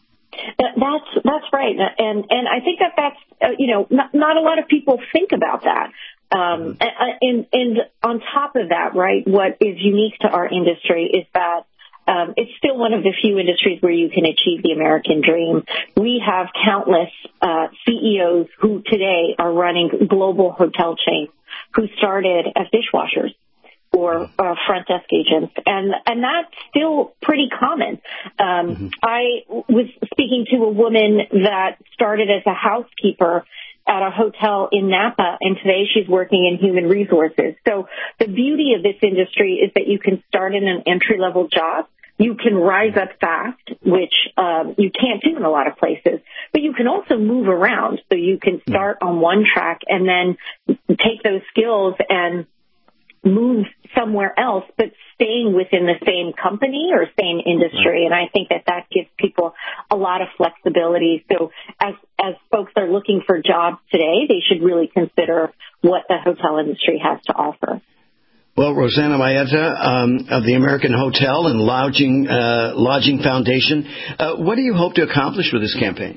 Speaker 25: That's that's right, and and I think that that's uh, you know not, not a lot of people think about that. Um, and and on top of that, right, what is unique to our industry is that um, it's still one of the few industries where you can achieve the American dream. We have countless uh, C E Os who today are running global hotel chains who started as dishwashers or uh, front desk agents, and and that's still pretty common. Um, mm-hmm. I was speaking to a woman that started as a housekeeper at a hotel in Napa, and today she's working in human resources. So the beauty of this industry is that you can start in an entry-level job. You can rise up fast, which um, you can't do in a lot of places, but you can also move around. So you can start on one track and then take those skills and move somewhere else, but staying within the same company or same industry. And I think that that gives people a lot of flexibility. So as as folks are looking for jobs today, they should really consider what the hotel industry has to offer.
Speaker 14: Well, Rosanna Maeta um, of the American Hotel and Lodging uh, Lodging Foundation, uh, what do you hope to accomplish with this campaign?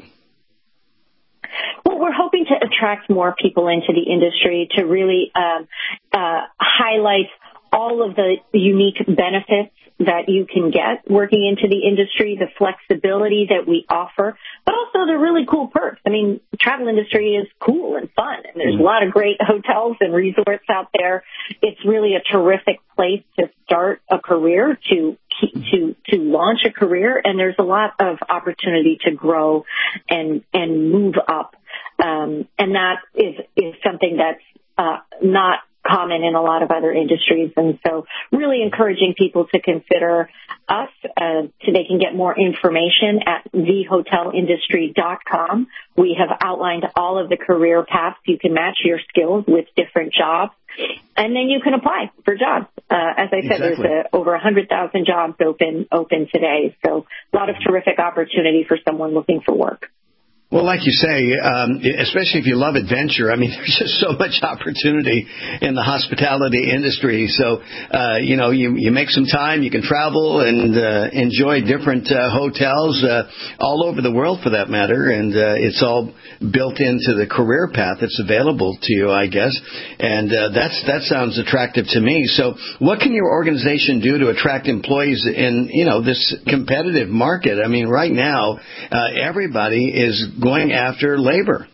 Speaker 25: Well, we're hoping to attract more people into the industry to really um, uh, highlight all of the unique benefits that you can get working into the industry, the flexibility that we offer, but also the really cool perks. I mean, the travel industry is cool and fun, and there's a lot of great hotels and resorts out there. It's really a terrific place to start a career, to to to launch a career, and there's a lot of opportunity to grow and and move up. Um, and that is, is something that's uh, not common in a lot of other industries. And so really encouraging people to consider us. Uh, so they can get more information at the hotel industry dot com. We have outlined all of the career paths. You can match your skills with different jobs, and then you can apply for jobs. Uh, as I said, exactly. There's a, over one hundred thousand jobs open open today. So a lot of terrific opportunity for someone looking for work.
Speaker 14: Well, like you say, um, especially if you love adventure, I mean, there's just so much opportunity in the hospitality industry. So, uh, you know, you, you make some time, you can travel and uh, enjoy different uh, hotels uh, all over the world, for that matter. And uh, it's all built into the career path that's available to you, I guess. And uh, that's that sounds attractive to me. So what can your organization do to attract employees in, you know, this competitive market? I mean, right now, uh, everybody is going after labor.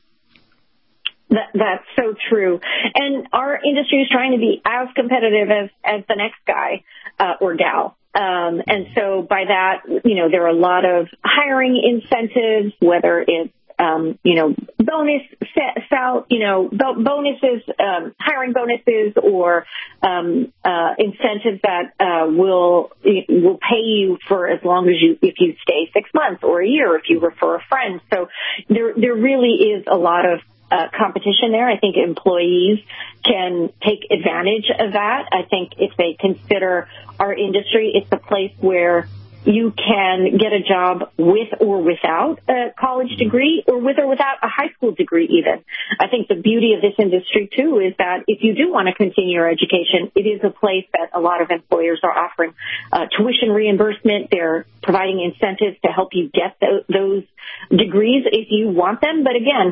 Speaker 25: That, that's so true. And our industry is trying to be as competitive as, as the next guy uh, or gal. Um, and so by that, you know, there are a lot of hiring incentives, whether it's Um, you know, bonus, sal, you know, bonuses, um, hiring bonuses, or um, uh, incentives that uh, will will pay you for as long as you if you stay six months or a year if you refer a friend. So there there really is a lot of uh, competition there. I think employees can take advantage of that. I think if they consider our industry, it's a place where you can get a job with or without a college degree, or with or without a high school degree even. I think the beauty of this industry, too, is that if you do want to continue your education, it is a place that a lot of employers are offering uh, tuition reimbursement. They're providing incentives to help you get th- those degrees if you want them. But again,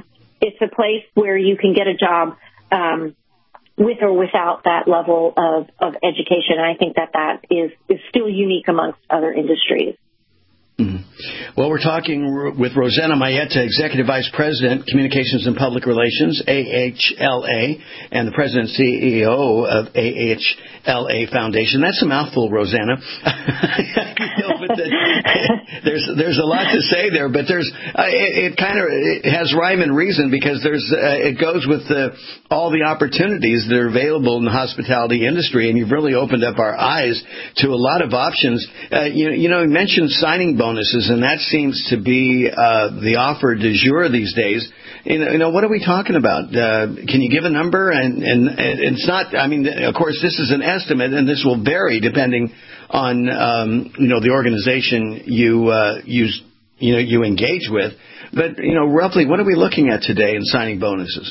Speaker 25: it's a place where you can get a job um, with or without that level of, of education. And I think that that is, is still unique amongst other industries.
Speaker 14: Mm-hmm. Well, we're talking with Rosanna Mayetta, Executive Vice President, Communications and Public Relations, A H L A, and the President and C E O of A H L A Foundation. That's a mouthful, Rosanna. you know, but the, there's there's a lot to say there, but there's uh, it, it kind of it has rhyme and reason because there's uh, it goes with the, all the opportunities that are available in the hospitality industry, and you've really opened up our eyes to a lot of options. Uh, you, you know, you mentioned signing bonuses, and that seems to be uh, the offer du jour these days. You know, you know, what are we talking about? Uh, can you give a number? And, and, and it's not, I mean, of course, this is an estimate, and this will vary depending on, um, you know, the organization you, uh, you, you know, you engage with. But, you know, roughly, what are we looking at today in signing bonuses?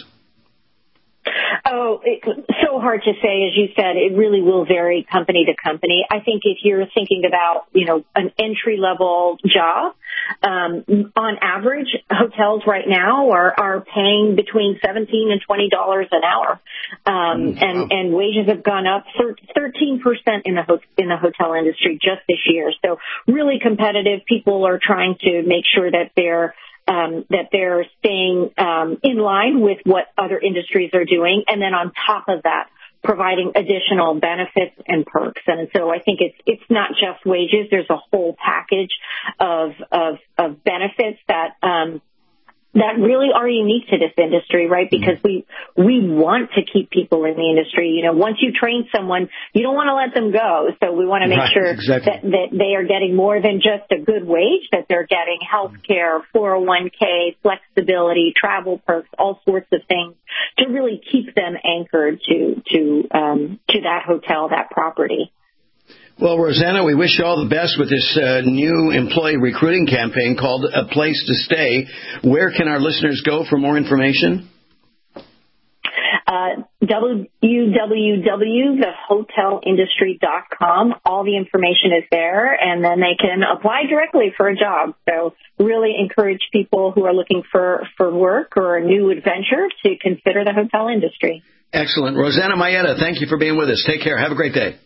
Speaker 25: Oh, it's so hard to say. As you said, it really will vary company to company. I think if you're thinking about, you know, an entry-level job, um, on average, hotels right now are, are paying between seventeen and twenty dollars an hour. Um, mm, and, wow. and wages have gone up thirteen percent in the, ho- in the hotel industry just this year. So really competitive. People are trying to make sure that they're Um, that they're staying um, in line with what other industries are doing, and then on top of that, providing additional benefits and perks. And so I think it's it's not just wages. There's a whole package of of, of benefits that um, that really are unique to this industry, right? Because we we want to keep people in the industry. You know, once you train someone, you don't want to let them go. So we want to make right, sure exactly. that, that they are getting more than just a good wage, that they're getting health care, four oh one k, flexibility, travel perks, all sorts of things to really keep them anchored to to um, to that hotel, that property.
Speaker 14: Well, Rosanna, we wish you all the best with this uh, new employee recruiting campaign called A Place to Stay. Where can our listeners go for more information?
Speaker 25: Uh, w w w dot the hotel industry dot com. All the information is there, and then they can apply directly for a job. So really encourage people who are looking for, for work or a new adventure to consider the hotel industry.
Speaker 14: Excellent. Rosanna Mayetta, thank you for being with us. Take care. Have a great day.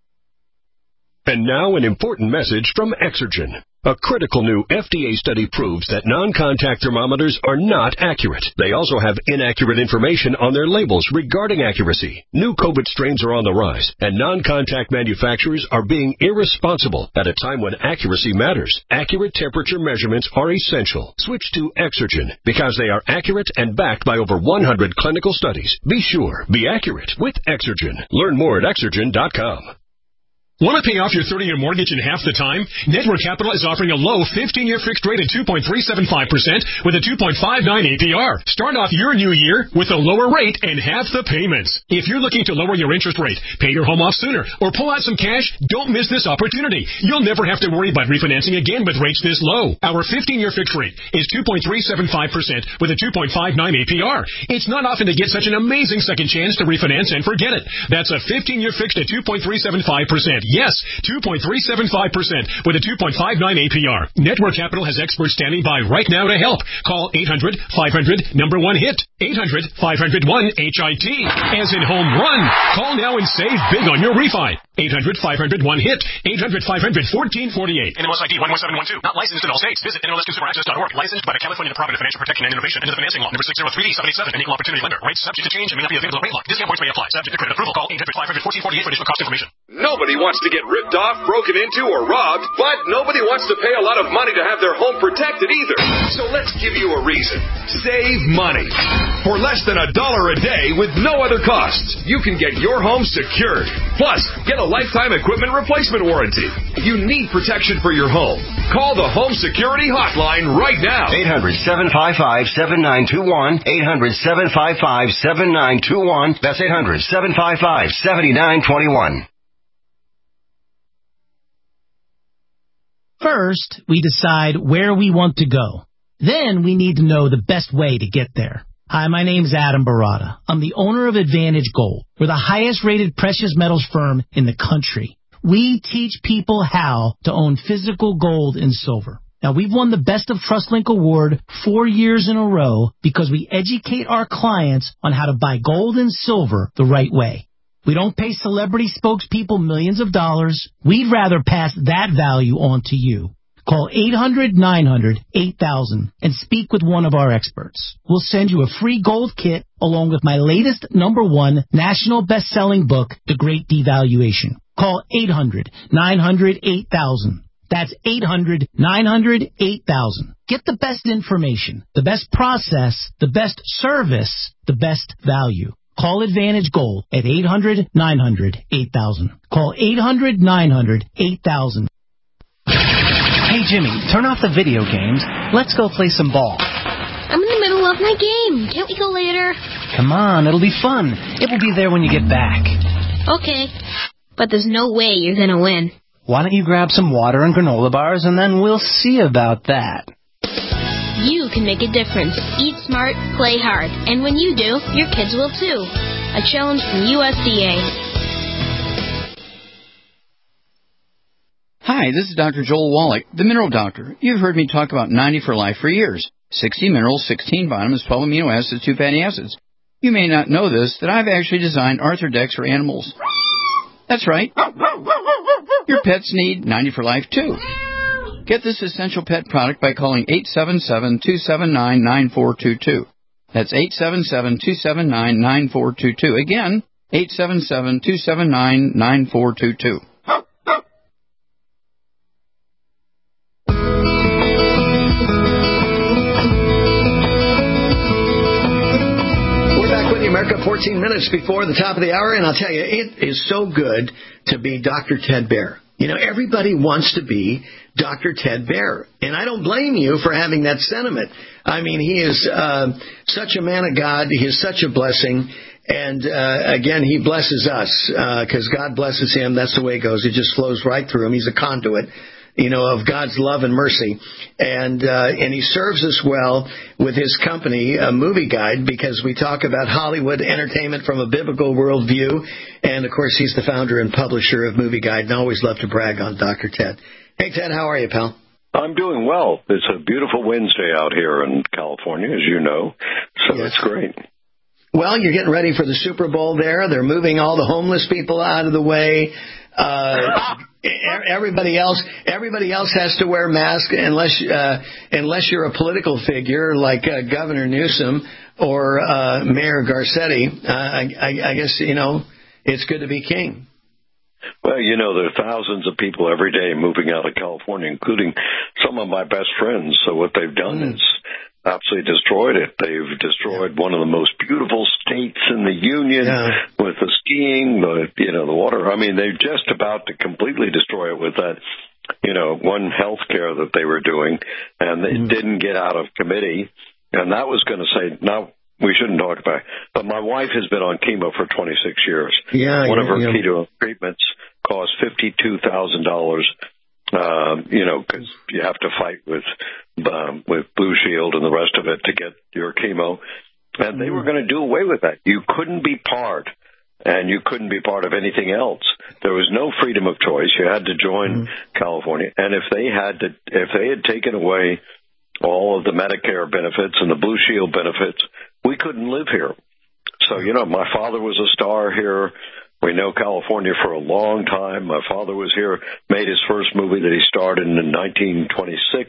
Speaker 2: And now an important message from Exergen. A critical new F D A study proves that non-contact thermometers are not accurate. They also have inaccurate information on their labels regarding accuracy. New COVID strains are on the rise, and non-contact manufacturers are being irresponsible at a time when accuracy matters. Accurate temperature measurements are essential. Switch to Exergen because they are accurate and backed by over one hundred clinical studies. Be sure, be accurate with Exergen. Learn more at exergen dot com.
Speaker 1: Want to pay off your thirty-year mortgage in half the time? Network Capital is offering a low fifteen-year fixed rate at two point three seven five percent with a two point five nine A P R. Start off your new year with a lower rate and half the payments. If you're looking to lower your interest rate, pay your home off sooner, or pull out some cash, don't miss this opportunity. You'll never have to worry about refinancing again with rates this low. Our fifteen-year fixed rate is two point three seven five percent with a two point five nine A P R. It's not often to get such an amazing second chance to refinance and forget it. That's a fifteen-year fixed at two point three seven five percent. Yes, two point three seven five percent with a two point five nine A P R. Network Capital has experts standing by right now to help. Call eight hundred five hundred number one hit. eight hundred five hundred one H I T. As in home run. Call now and save big on your refi. eight hundred five hundred one hit. eight hundred five hundred fourteen forty-eight. N M L S I D one one seven one two. Not licensed in all states. Visit N M L S consumer access dot org. Licensed by the California Department of Financial Protection and Innovation. Under the financing law. Number six oh three D seven eight seven. An equal opportunity lender. Rates subject to change and may not be available at rate lock. Discount points may apply. Subject to credit approval. Call eight hundred five hundred fourteen forty-eight for additional cost information.
Speaker 5: Nobody wants to get ripped off, broken into, or robbed, but nobody wants to pay a lot of money to have their home protected either. So let's give you a reason. Save money. For less than a dollar a day with no other costs, you can get your home secured. Plus, get a lifetime equipment replacement warranty. You need protection for your home. Call the Home Security Hotline right now.
Speaker 12: eight hundred seven five five seven nine two one. eight hundred seven five five seven nine two one. That's eight hundred seven five five seven nine two one.
Speaker 6: First, we decide where we want to go. Then we need to know the best way to get there. Hi, my name's Adam Barada. I'm the owner of Advantage Gold. We're the highest rated precious metals firm in the country. We teach people how to own physical gold and silver. Now, we've won the Best of TrustLink award four years in a row because we educate our clients on how to buy gold and silver the right way. We don't pay celebrity spokespeople millions of dollars. We'd rather pass that value on to you. Call eight hundred nine hundred eight thousand and speak with one of our experts. We'll send you a free gold kit along with my latest number one national best-selling book, The Great Devaluation. Call eight hundred nine hundred eight thousand. That's eight hundred nine hundred eight thousand. Get the best information, the best process, the best service, the best value. Call Advantage Gold at eight hundred nine hundred eight thousand. Call eight hundred nine hundred eight thousand.
Speaker 7: Hey, Jimmy, turn off the video games. Let's go play some ball.
Speaker 8: I'm in the middle of my game. Can't we go later?
Speaker 7: Come on, it'll be fun. It will be there when you get back.
Speaker 8: Okay, but there's no way you're going to win.
Speaker 7: Why don't you grab some water and granola bars, and then we'll see about that.
Speaker 8: You can make a difference. Eat smart, play hard. And when you do, your kids will too. A challenge from U S D A.
Speaker 9: Hi, this is Doctor Joel Wallach, the Mineral Doctor. You've heard me talk about ninety for Life for years. sixty minerals, sixteen vitamins, twelve amino acids, two fatty acids. You may not know this, that I've actually designed Arthrodex for animals. That's right. Your pets need ninety for Life, too. Get this essential pet product by calling eight seven seven, two seven nine, nine four two two. That's eight seven seven, two seven nine, nine four two two. Again, eight seven seven, two seven nine, nine four two two.
Speaker 14: America, fourteen minutes before the top of the hour, and I'll tell you, it is so good to be Doctor Ted Baehr. You know, everybody wants to be Doctor Ted Baehr, and I don't blame you for having that sentiment. I mean, he is uh, such a man of God. He is such a blessing, and uh, again, he blesses us because uh, God blesses him. That's the way it goes. It just flows right through him. He's a conduit, you know, of God's love and mercy. And uh, and he serves us well with his company, a Movie Guide, because we talk about Hollywood entertainment from a biblical worldview. And, of course, he's the founder and publisher of Movie Guide, and I always love to brag on Doctor Ted. Hey, Ted, how are you, pal?
Speaker 24: I'm doing well. It's a beautiful Wednesday out here in California, as you know, so
Speaker 14: yes.
Speaker 24: It's great.
Speaker 14: Well, you're getting ready for the Super Bowl there. They're moving all the homeless people out of the way. Uh, everybody else, everybody else has to wear masks unless, uh, unless you're a political figure like uh, Governor Newsom or uh, Mayor Garcetti. Uh, I, I, I guess you know it's good to be king.
Speaker 24: Well, you know, there are thousands of people every day moving out of California, including some of my best friends. So what they've done mm. is absolutely destroyed it. They've destroyed one of the most beautiful states in the union yeah. with the skiing, the, you know, the water. I mean, they're just about to completely destroy it with that, you know, one health care that they were doing, and it mm. didn't get out of committee. And that was going to say, no, we shouldn't talk about it. But my wife has been on chemo for twenty-six years.
Speaker 14: Yeah,
Speaker 24: one
Speaker 14: yeah,
Speaker 24: of her
Speaker 14: yeah.
Speaker 24: keto treatments cost fifty-two thousand dollars. Um, you know, because you have to fight with um, with Blue Shield and the rest of it to get your chemo. And they were going to do away with that. You couldn't be part, and you couldn't be part of anything else. There was no freedom of choice. You had to join mm-hmm. California. And if they had to, if they had taken away all of the Medicare benefits and the Blue Shield benefits, we couldn't live here. So, you know, my father was a star here. We know California for a long time. My father was here, made his first movie that he starred in in nineteen twenty-six.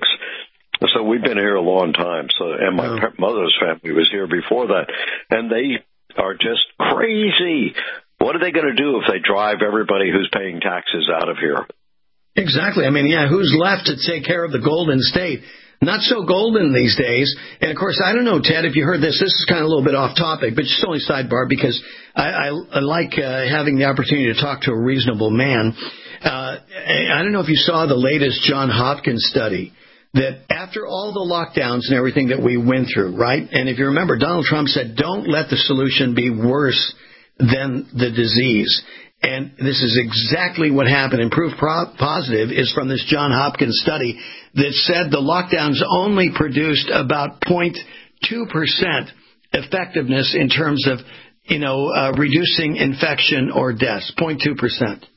Speaker 24: So we've been here a long time. So, and my oh. mother's family was here before that. And they are just crazy. What are they going to do if they drive everybody who's paying taxes out of here?
Speaker 14: Exactly. I mean, yeah, who's left to take care of the Golden State? Not so golden these days. And, of course, I don't know, Ted, if you heard this. This is kind of a little bit off topic, but just only sidebar because I, I, I like uh, having the opportunity to talk to a reasonable man. Uh, I don't know if you saw the latest Johns Hopkins study that after all the lockdowns and everything that we went through, right? And if you remember, Donald Trump said, don't let the solution be worse than the disease. And this is exactly what happened. And proof pro- positive is from this Johns Hopkins study that said the lockdowns only produced about zero point two percent effectiveness in terms of, you know, uh, reducing infection or deaths, zero point two percent.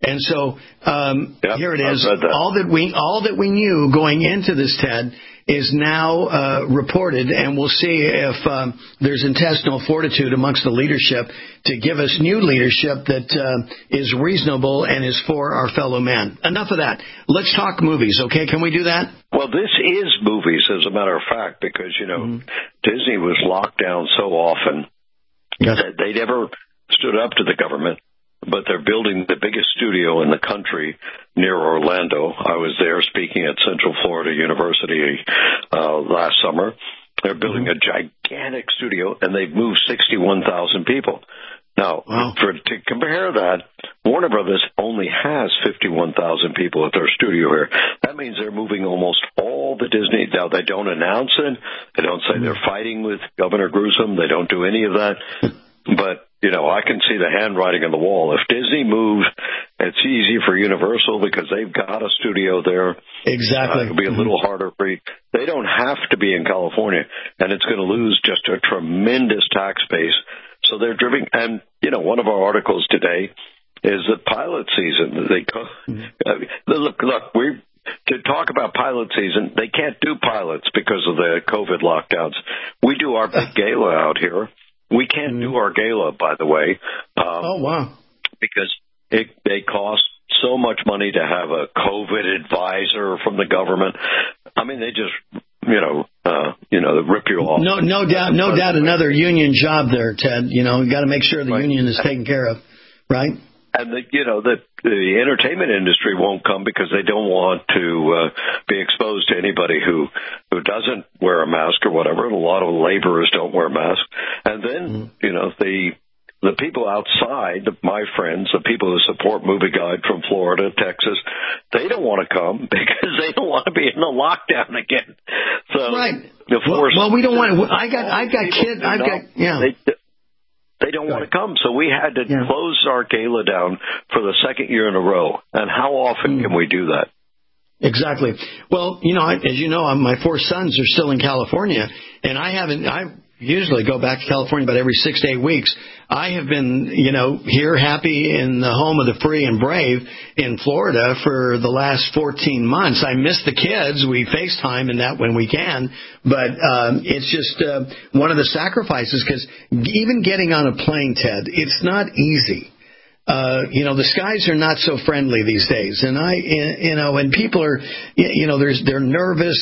Speaker 14: And so um,
Speaker 24: yep,
Speaker 14: here it is.
Speaker 24: That.
Speaker 14: All that we all that we knew going into this, Ted, is now uh, reported, and we'll see if um, there's intestinal fortitude amongst the leadership to give us new leadership that uh, is reasonable and is for our fellow man. Enough of that. Let's talk movies, okay? Can we do that?
Speaker 24: Well, this is movies, as a matter of fact, because, you know, mm-hmm. Disney was locked down so often yes. that they never stood up to the government. But they're building the biggest studio in the country near Orlando. I was there speaking at Central Florida University uh, last summer. They're building a gigantic studio, and they've moved sixty-one thousand people. Now, wow. for, to compare that, Warner Brothers only has fifty-one thousand people at their studio here. That means they're moving almost all the Disney. Now, they don't announce it. They don't say they're fighting with Governor Newsom. They don't do any of that. But, you know, I can see the handwriting on the wall. If Disney moves, it's easy for Universal because they've got a studio there.
Speaker 14: Exactly.
Speaker 24: Uh, it'll be a little harder for you. They don't have to be in California, and it's going to lose just a tremendous tax base. So they're driven. And, you know, one of our articles today is the pilot season. They uh, Look, look, we to talk about pilot season, they can't do pilots because of the COVID lockdowns. We do our big gala out here. We can't do our gala, by the way. Um,
Speaker 14: oh, wow.
Speaker 24: Because it, they cost so much money to have a COVID advisor from the government. I mean, they just, you know, uh, you know, rip you off.
Speaker 14: No, no doubt, no doubt another union job there, Ted. You know, you got to make sure the right. union is taken care of, right?
Speaker 24: And, the, you know, the, the entertainment industry won't come because they don't want to uh, be exposed to anybody who, who doesn't wear a mask or whatever. And a lot of laborers don't wear masks. And then, mm-hmm. you know, the the people outside, my friends, the people who support Movie Guide from Florida, Texas, they don't want to come because they don't want to be in the lockdown again. So,
Speaker 14: right.
Speaker 24: The force,
Speaker 14: well, well, we don't want to. I got, I've got kids. I've got, yeah.
Speaker 24: They, They don't want to come, so we had to yeah. close our gala down for the second year in a row. And how often mm. can we do that?
Speaker 14: Exactly. Well, you know, as you know, my four sons are still in California, and I haven't. I usually go back to California about every six to eight weeks. I have been, you know, here happy in the home of the free and brave in Florida for the last fourteen months. I miss the kids. We FaceTime and that when we can. But um, it's just uh, one of the sacrifices because even getting on a plane, Ted, it's not easy. Uh, you know, the skies are not so friendly these days. And I, you know, when people are, you know, there's, they're nervous,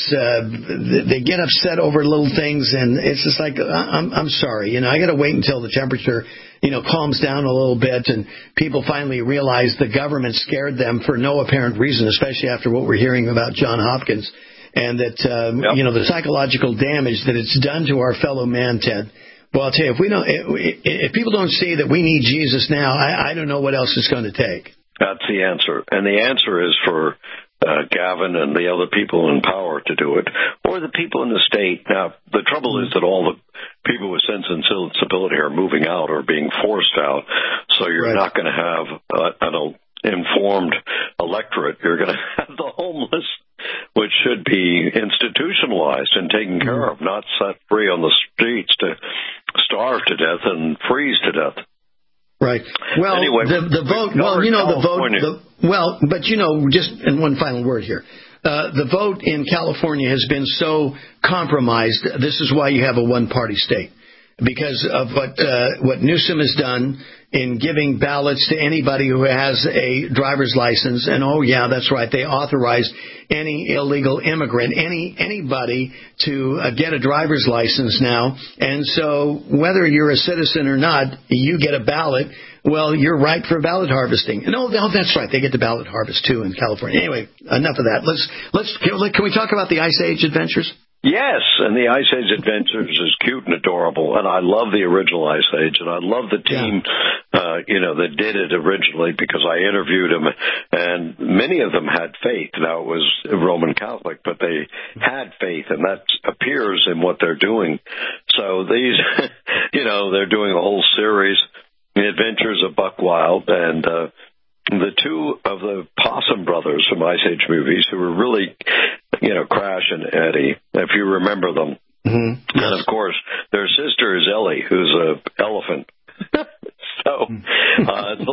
Speaker 14: uh, they get upset over little things. And it's just like, I'm, I'm sorry, you know, I got to wait until the temperature, you know, calms down a little bit and people finally realize the government scared them for no apparent reason, especially after what we're hearing about John Hopkins. And that, um, yep. you know, the psychological damage that it's done to our fellow man, Ted. Well, I'll tell you, if we don't, if people don't see that we need Jesus now, I, I don't know what else it's going to take.
Speaker 24: That's the answer, and the answer is for uh, Gavin and the other people in power to do it, or the people in the state. Now, the trouble is that all the people with sense and sensibility are moving out or being forced out, so you're right. not going to have uh, an informed electorate. You're going to have the homeless, which should be institutionalized and taken care of, not set free on the streets to starve to death and freeze to death.
Speaker 14: Right. Well,
Speaker 24: anyway,
Speaker 14: the, the vote, well, you know, California. the vote, the, well, but you know, just in one final word here. Uh, the vote in California has been so compromised. This is why you have a one-party state. Because of what uh, what Newsom has done in giving ballots to anybody who has a driver's license. And, oh, yeah, that's right, they authorized any illegal immigrant, any anybody to uh, get a driver's license now. And so whether you're a citizen or not, you get a ballot. Well, you're right for ballot harvesting. No, no, that's right. They get the ballot harvest, too, in California. Anyway, enough of that. Let's let's can, can we talk about the Ice Age adventures?
Speaker 24: Yes, and the Ice Age Adventures is cute and adorable, and I love the original Ice Age, and I love the team, yeah. uh, you know, that did it originally because I interviewed them, and many of them had faith. Now, it was Roman Catholic, but they had faith, and that appears in what they're doing. So these, you know, they're doing a whole series, The Adventures of Buck Wild, and uh, the two of the Possum brothers from Ice Age movies who were really, you know, Crash and Eddie, if you remember them.
Speaker 14: Mm-hmm. Yes.
Speaker 24: And, of course, their sister is Ellie, who's an elephant. So uh, it's a little hard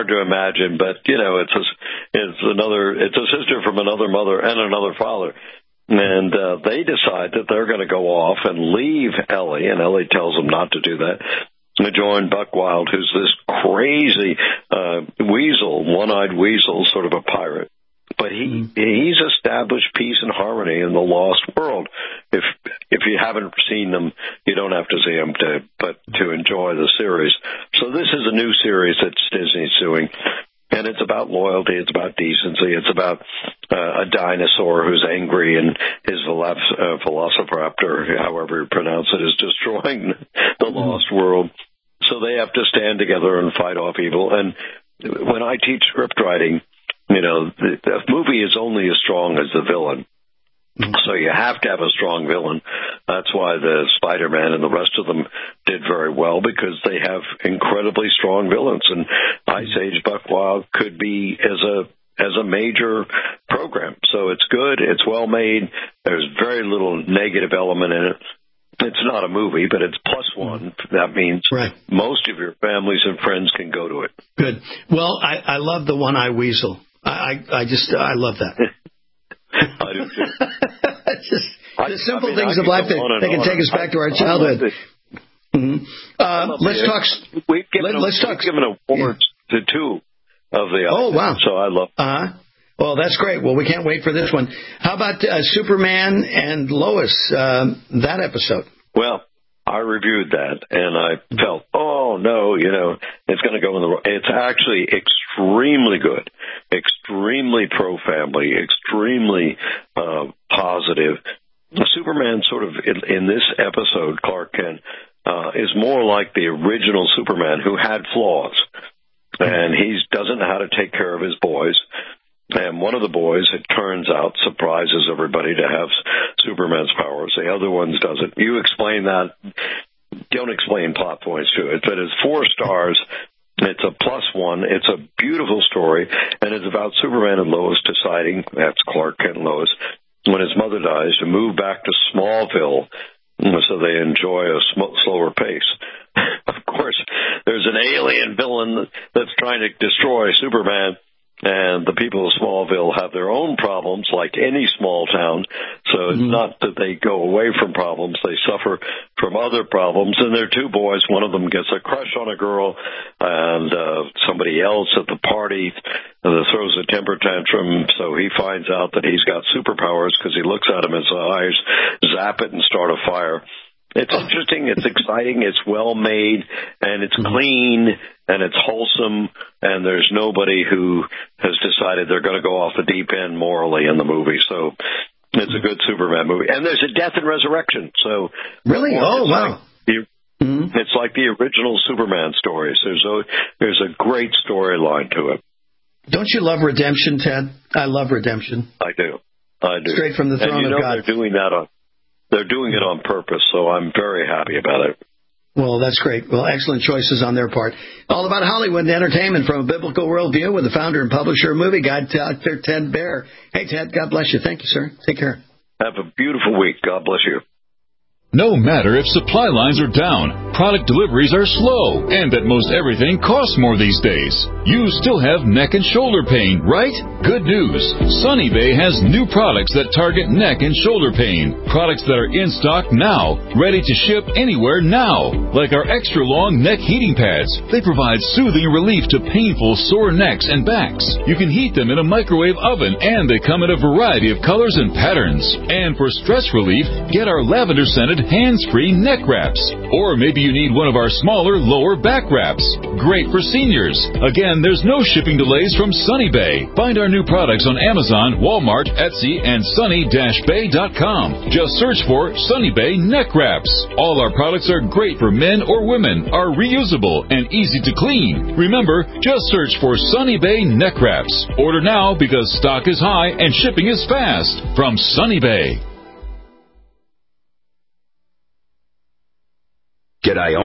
Speaker 24: hard to imagine, but, you know, it's a, it's another, it's a sister from another mother and another father. And uh, they decide that they're going to go off and leave Ellie, and Ellie tells them not to do that, to join Buck Wild, who's this crazy uh, weasel, one-eyed weasel, sort of a pirate. But he he's established peace and harmony in the Lost World. If if you haven't seen them, you don't have to see them to but to enjoy the series. So this is a new series that Disney's doing, and it's about loyalty, it's about decency, it's about uh, a dinosaur who's angry and his velop- uh, velociraptor, however you pronounce it, is destroying the Lost World. So they have to stand together and fight off evil. And when I teach script writing, you know, the, the movie is only as strong as the villain. So you have to have a strong villain. That's why the Spider-Man and the rest of them did very well, because they have incredibly strong villains. And Ice Age Buck Wild could be as a as a major program. So it's good. It's well made. There's very little negative element in it. It's not a movie, but it's plus one. That means
Speaker 14: right.
Speaker 24: most of your families and friends can go to it.
Speaker 14: Good. Well, I, I love the one-eye weasel. I, I, I just, I love that.
Speaker 24: I do too.
Speaker 14: just
Speaker 24: I,
Speaker 14: the simple
Speaker 24: I mean,
Speaker 14: things of life that they can take us back to our childhood. Mm-hmm. Uh, let's
Speaker 24: it.
Speaker 14: talk.
Speaker 24: We've given,
Speaker 14: let, let's
Speaker 24: we've
Speaker 14: talk.
Speaker 24: given awards yeah. to two of the.
Speaker 14: Oh wow!
Speaker 24: So I love.
Speaker 14: Uh huh. Well, that's great. Well, we can't wait for this one. How about uh, Superman and Lois? Uh, that episode.
Speaker 24: Well, I reviewed that, and I felt, oh, no, you know, it's going to go in the wrong. It's actually extremely good, extremely pro-family, extremely uh, positive. Superman sort of, in, in this episode, Clark Kent, uh, is more like the original Superman who had flaws, and he doesn't know how to take care of his boys. And one of the boys, it turns out, surprises everybody to have Superman's powers. The other ones doesn't. You explain that. Don't explain plot points to it. But it's four stars. It's a plus one. It's a beautiful story. And it's about Superman and Lois deciding, that's Clark Kent and Lois, when his mother dies, to move back to Smallville so they enjoy a sm- slower pace. Of course, there's an alien villain that's trying to destroy Superman. And the people of Smallville have their own problems, like any small town. So it's mm-hmm. not that they go away from problems. They suffer from other problems. And there are two boys. One of them gets a crush on a girl, and uh, somebody else at the party uh, throws a temper tantrum. So he finds out that he's got superpowers because he looks at him, his eyes zap it and start a fire. It's interesting, it's exciting, it's well made, and it's clean, and it's wholesome, and there's nobody who has decided they're going to go off the deep end morally in the movie. So it's a good Superman movie. And there's a death and resurrection. So
Speaker 14: really? Oh, wow.
Speaker 24: Like the, mm-hmm. It's like the original Superman stories. There's a, there's a great storyline to it.
Speaker 14: Don't you love redemption, Ted? I love redemption.
Speaker 24: I do. I do.
Speaker 14: Straight from the throne
Speaker 24: and you know
Speaker 14: of God.
Speaker 24: They're doing that on They're doing it on purpose, so I'm very happy about it.
Speaker 14: Well, that's great. Well, excellent choices on their part. All about Hollywood and entertainment from a biblical worldview with the founder and publisher of Movie Guide, Doctor Ted Baehr. Hey, Ted, God bless you. Thank you, sir. Take care.
Speaker 24: Have a beautiful week. God bless you.
Speaker 10: No matter if supply lines are down, product deliveries are slow, and that most everything costs more these days, you still have neck and shoulder pain, right? Good news. Sunny Bay has new products that target neck and shoulder pain. Products that are in stock now, ready to ship anywhere now. Like our extra long neck heating pads. They provide soothing relief to painful sore necks and backs. You can heat them in a microwave oven, and they come in a variety of colors and patterns. And for stress relief, get our lavender scented hands-free neck wraps. Or maybe you need one of our smaller lower back wraps. Great for seniors. Again, there's no shipping delays from Sunny Bay. Find our new products on Amazon, Walmart, Etsy, and sunny dash bay dot com. Just search for Sunny Bay neck wraps. All our products are great for men or women, are reusable, and easy to clean. Remember, just search for Sunny Bay neck wraps. Order now because stock is high and shipping is fast. From Sunny Bay.
Speaker 2: G'day.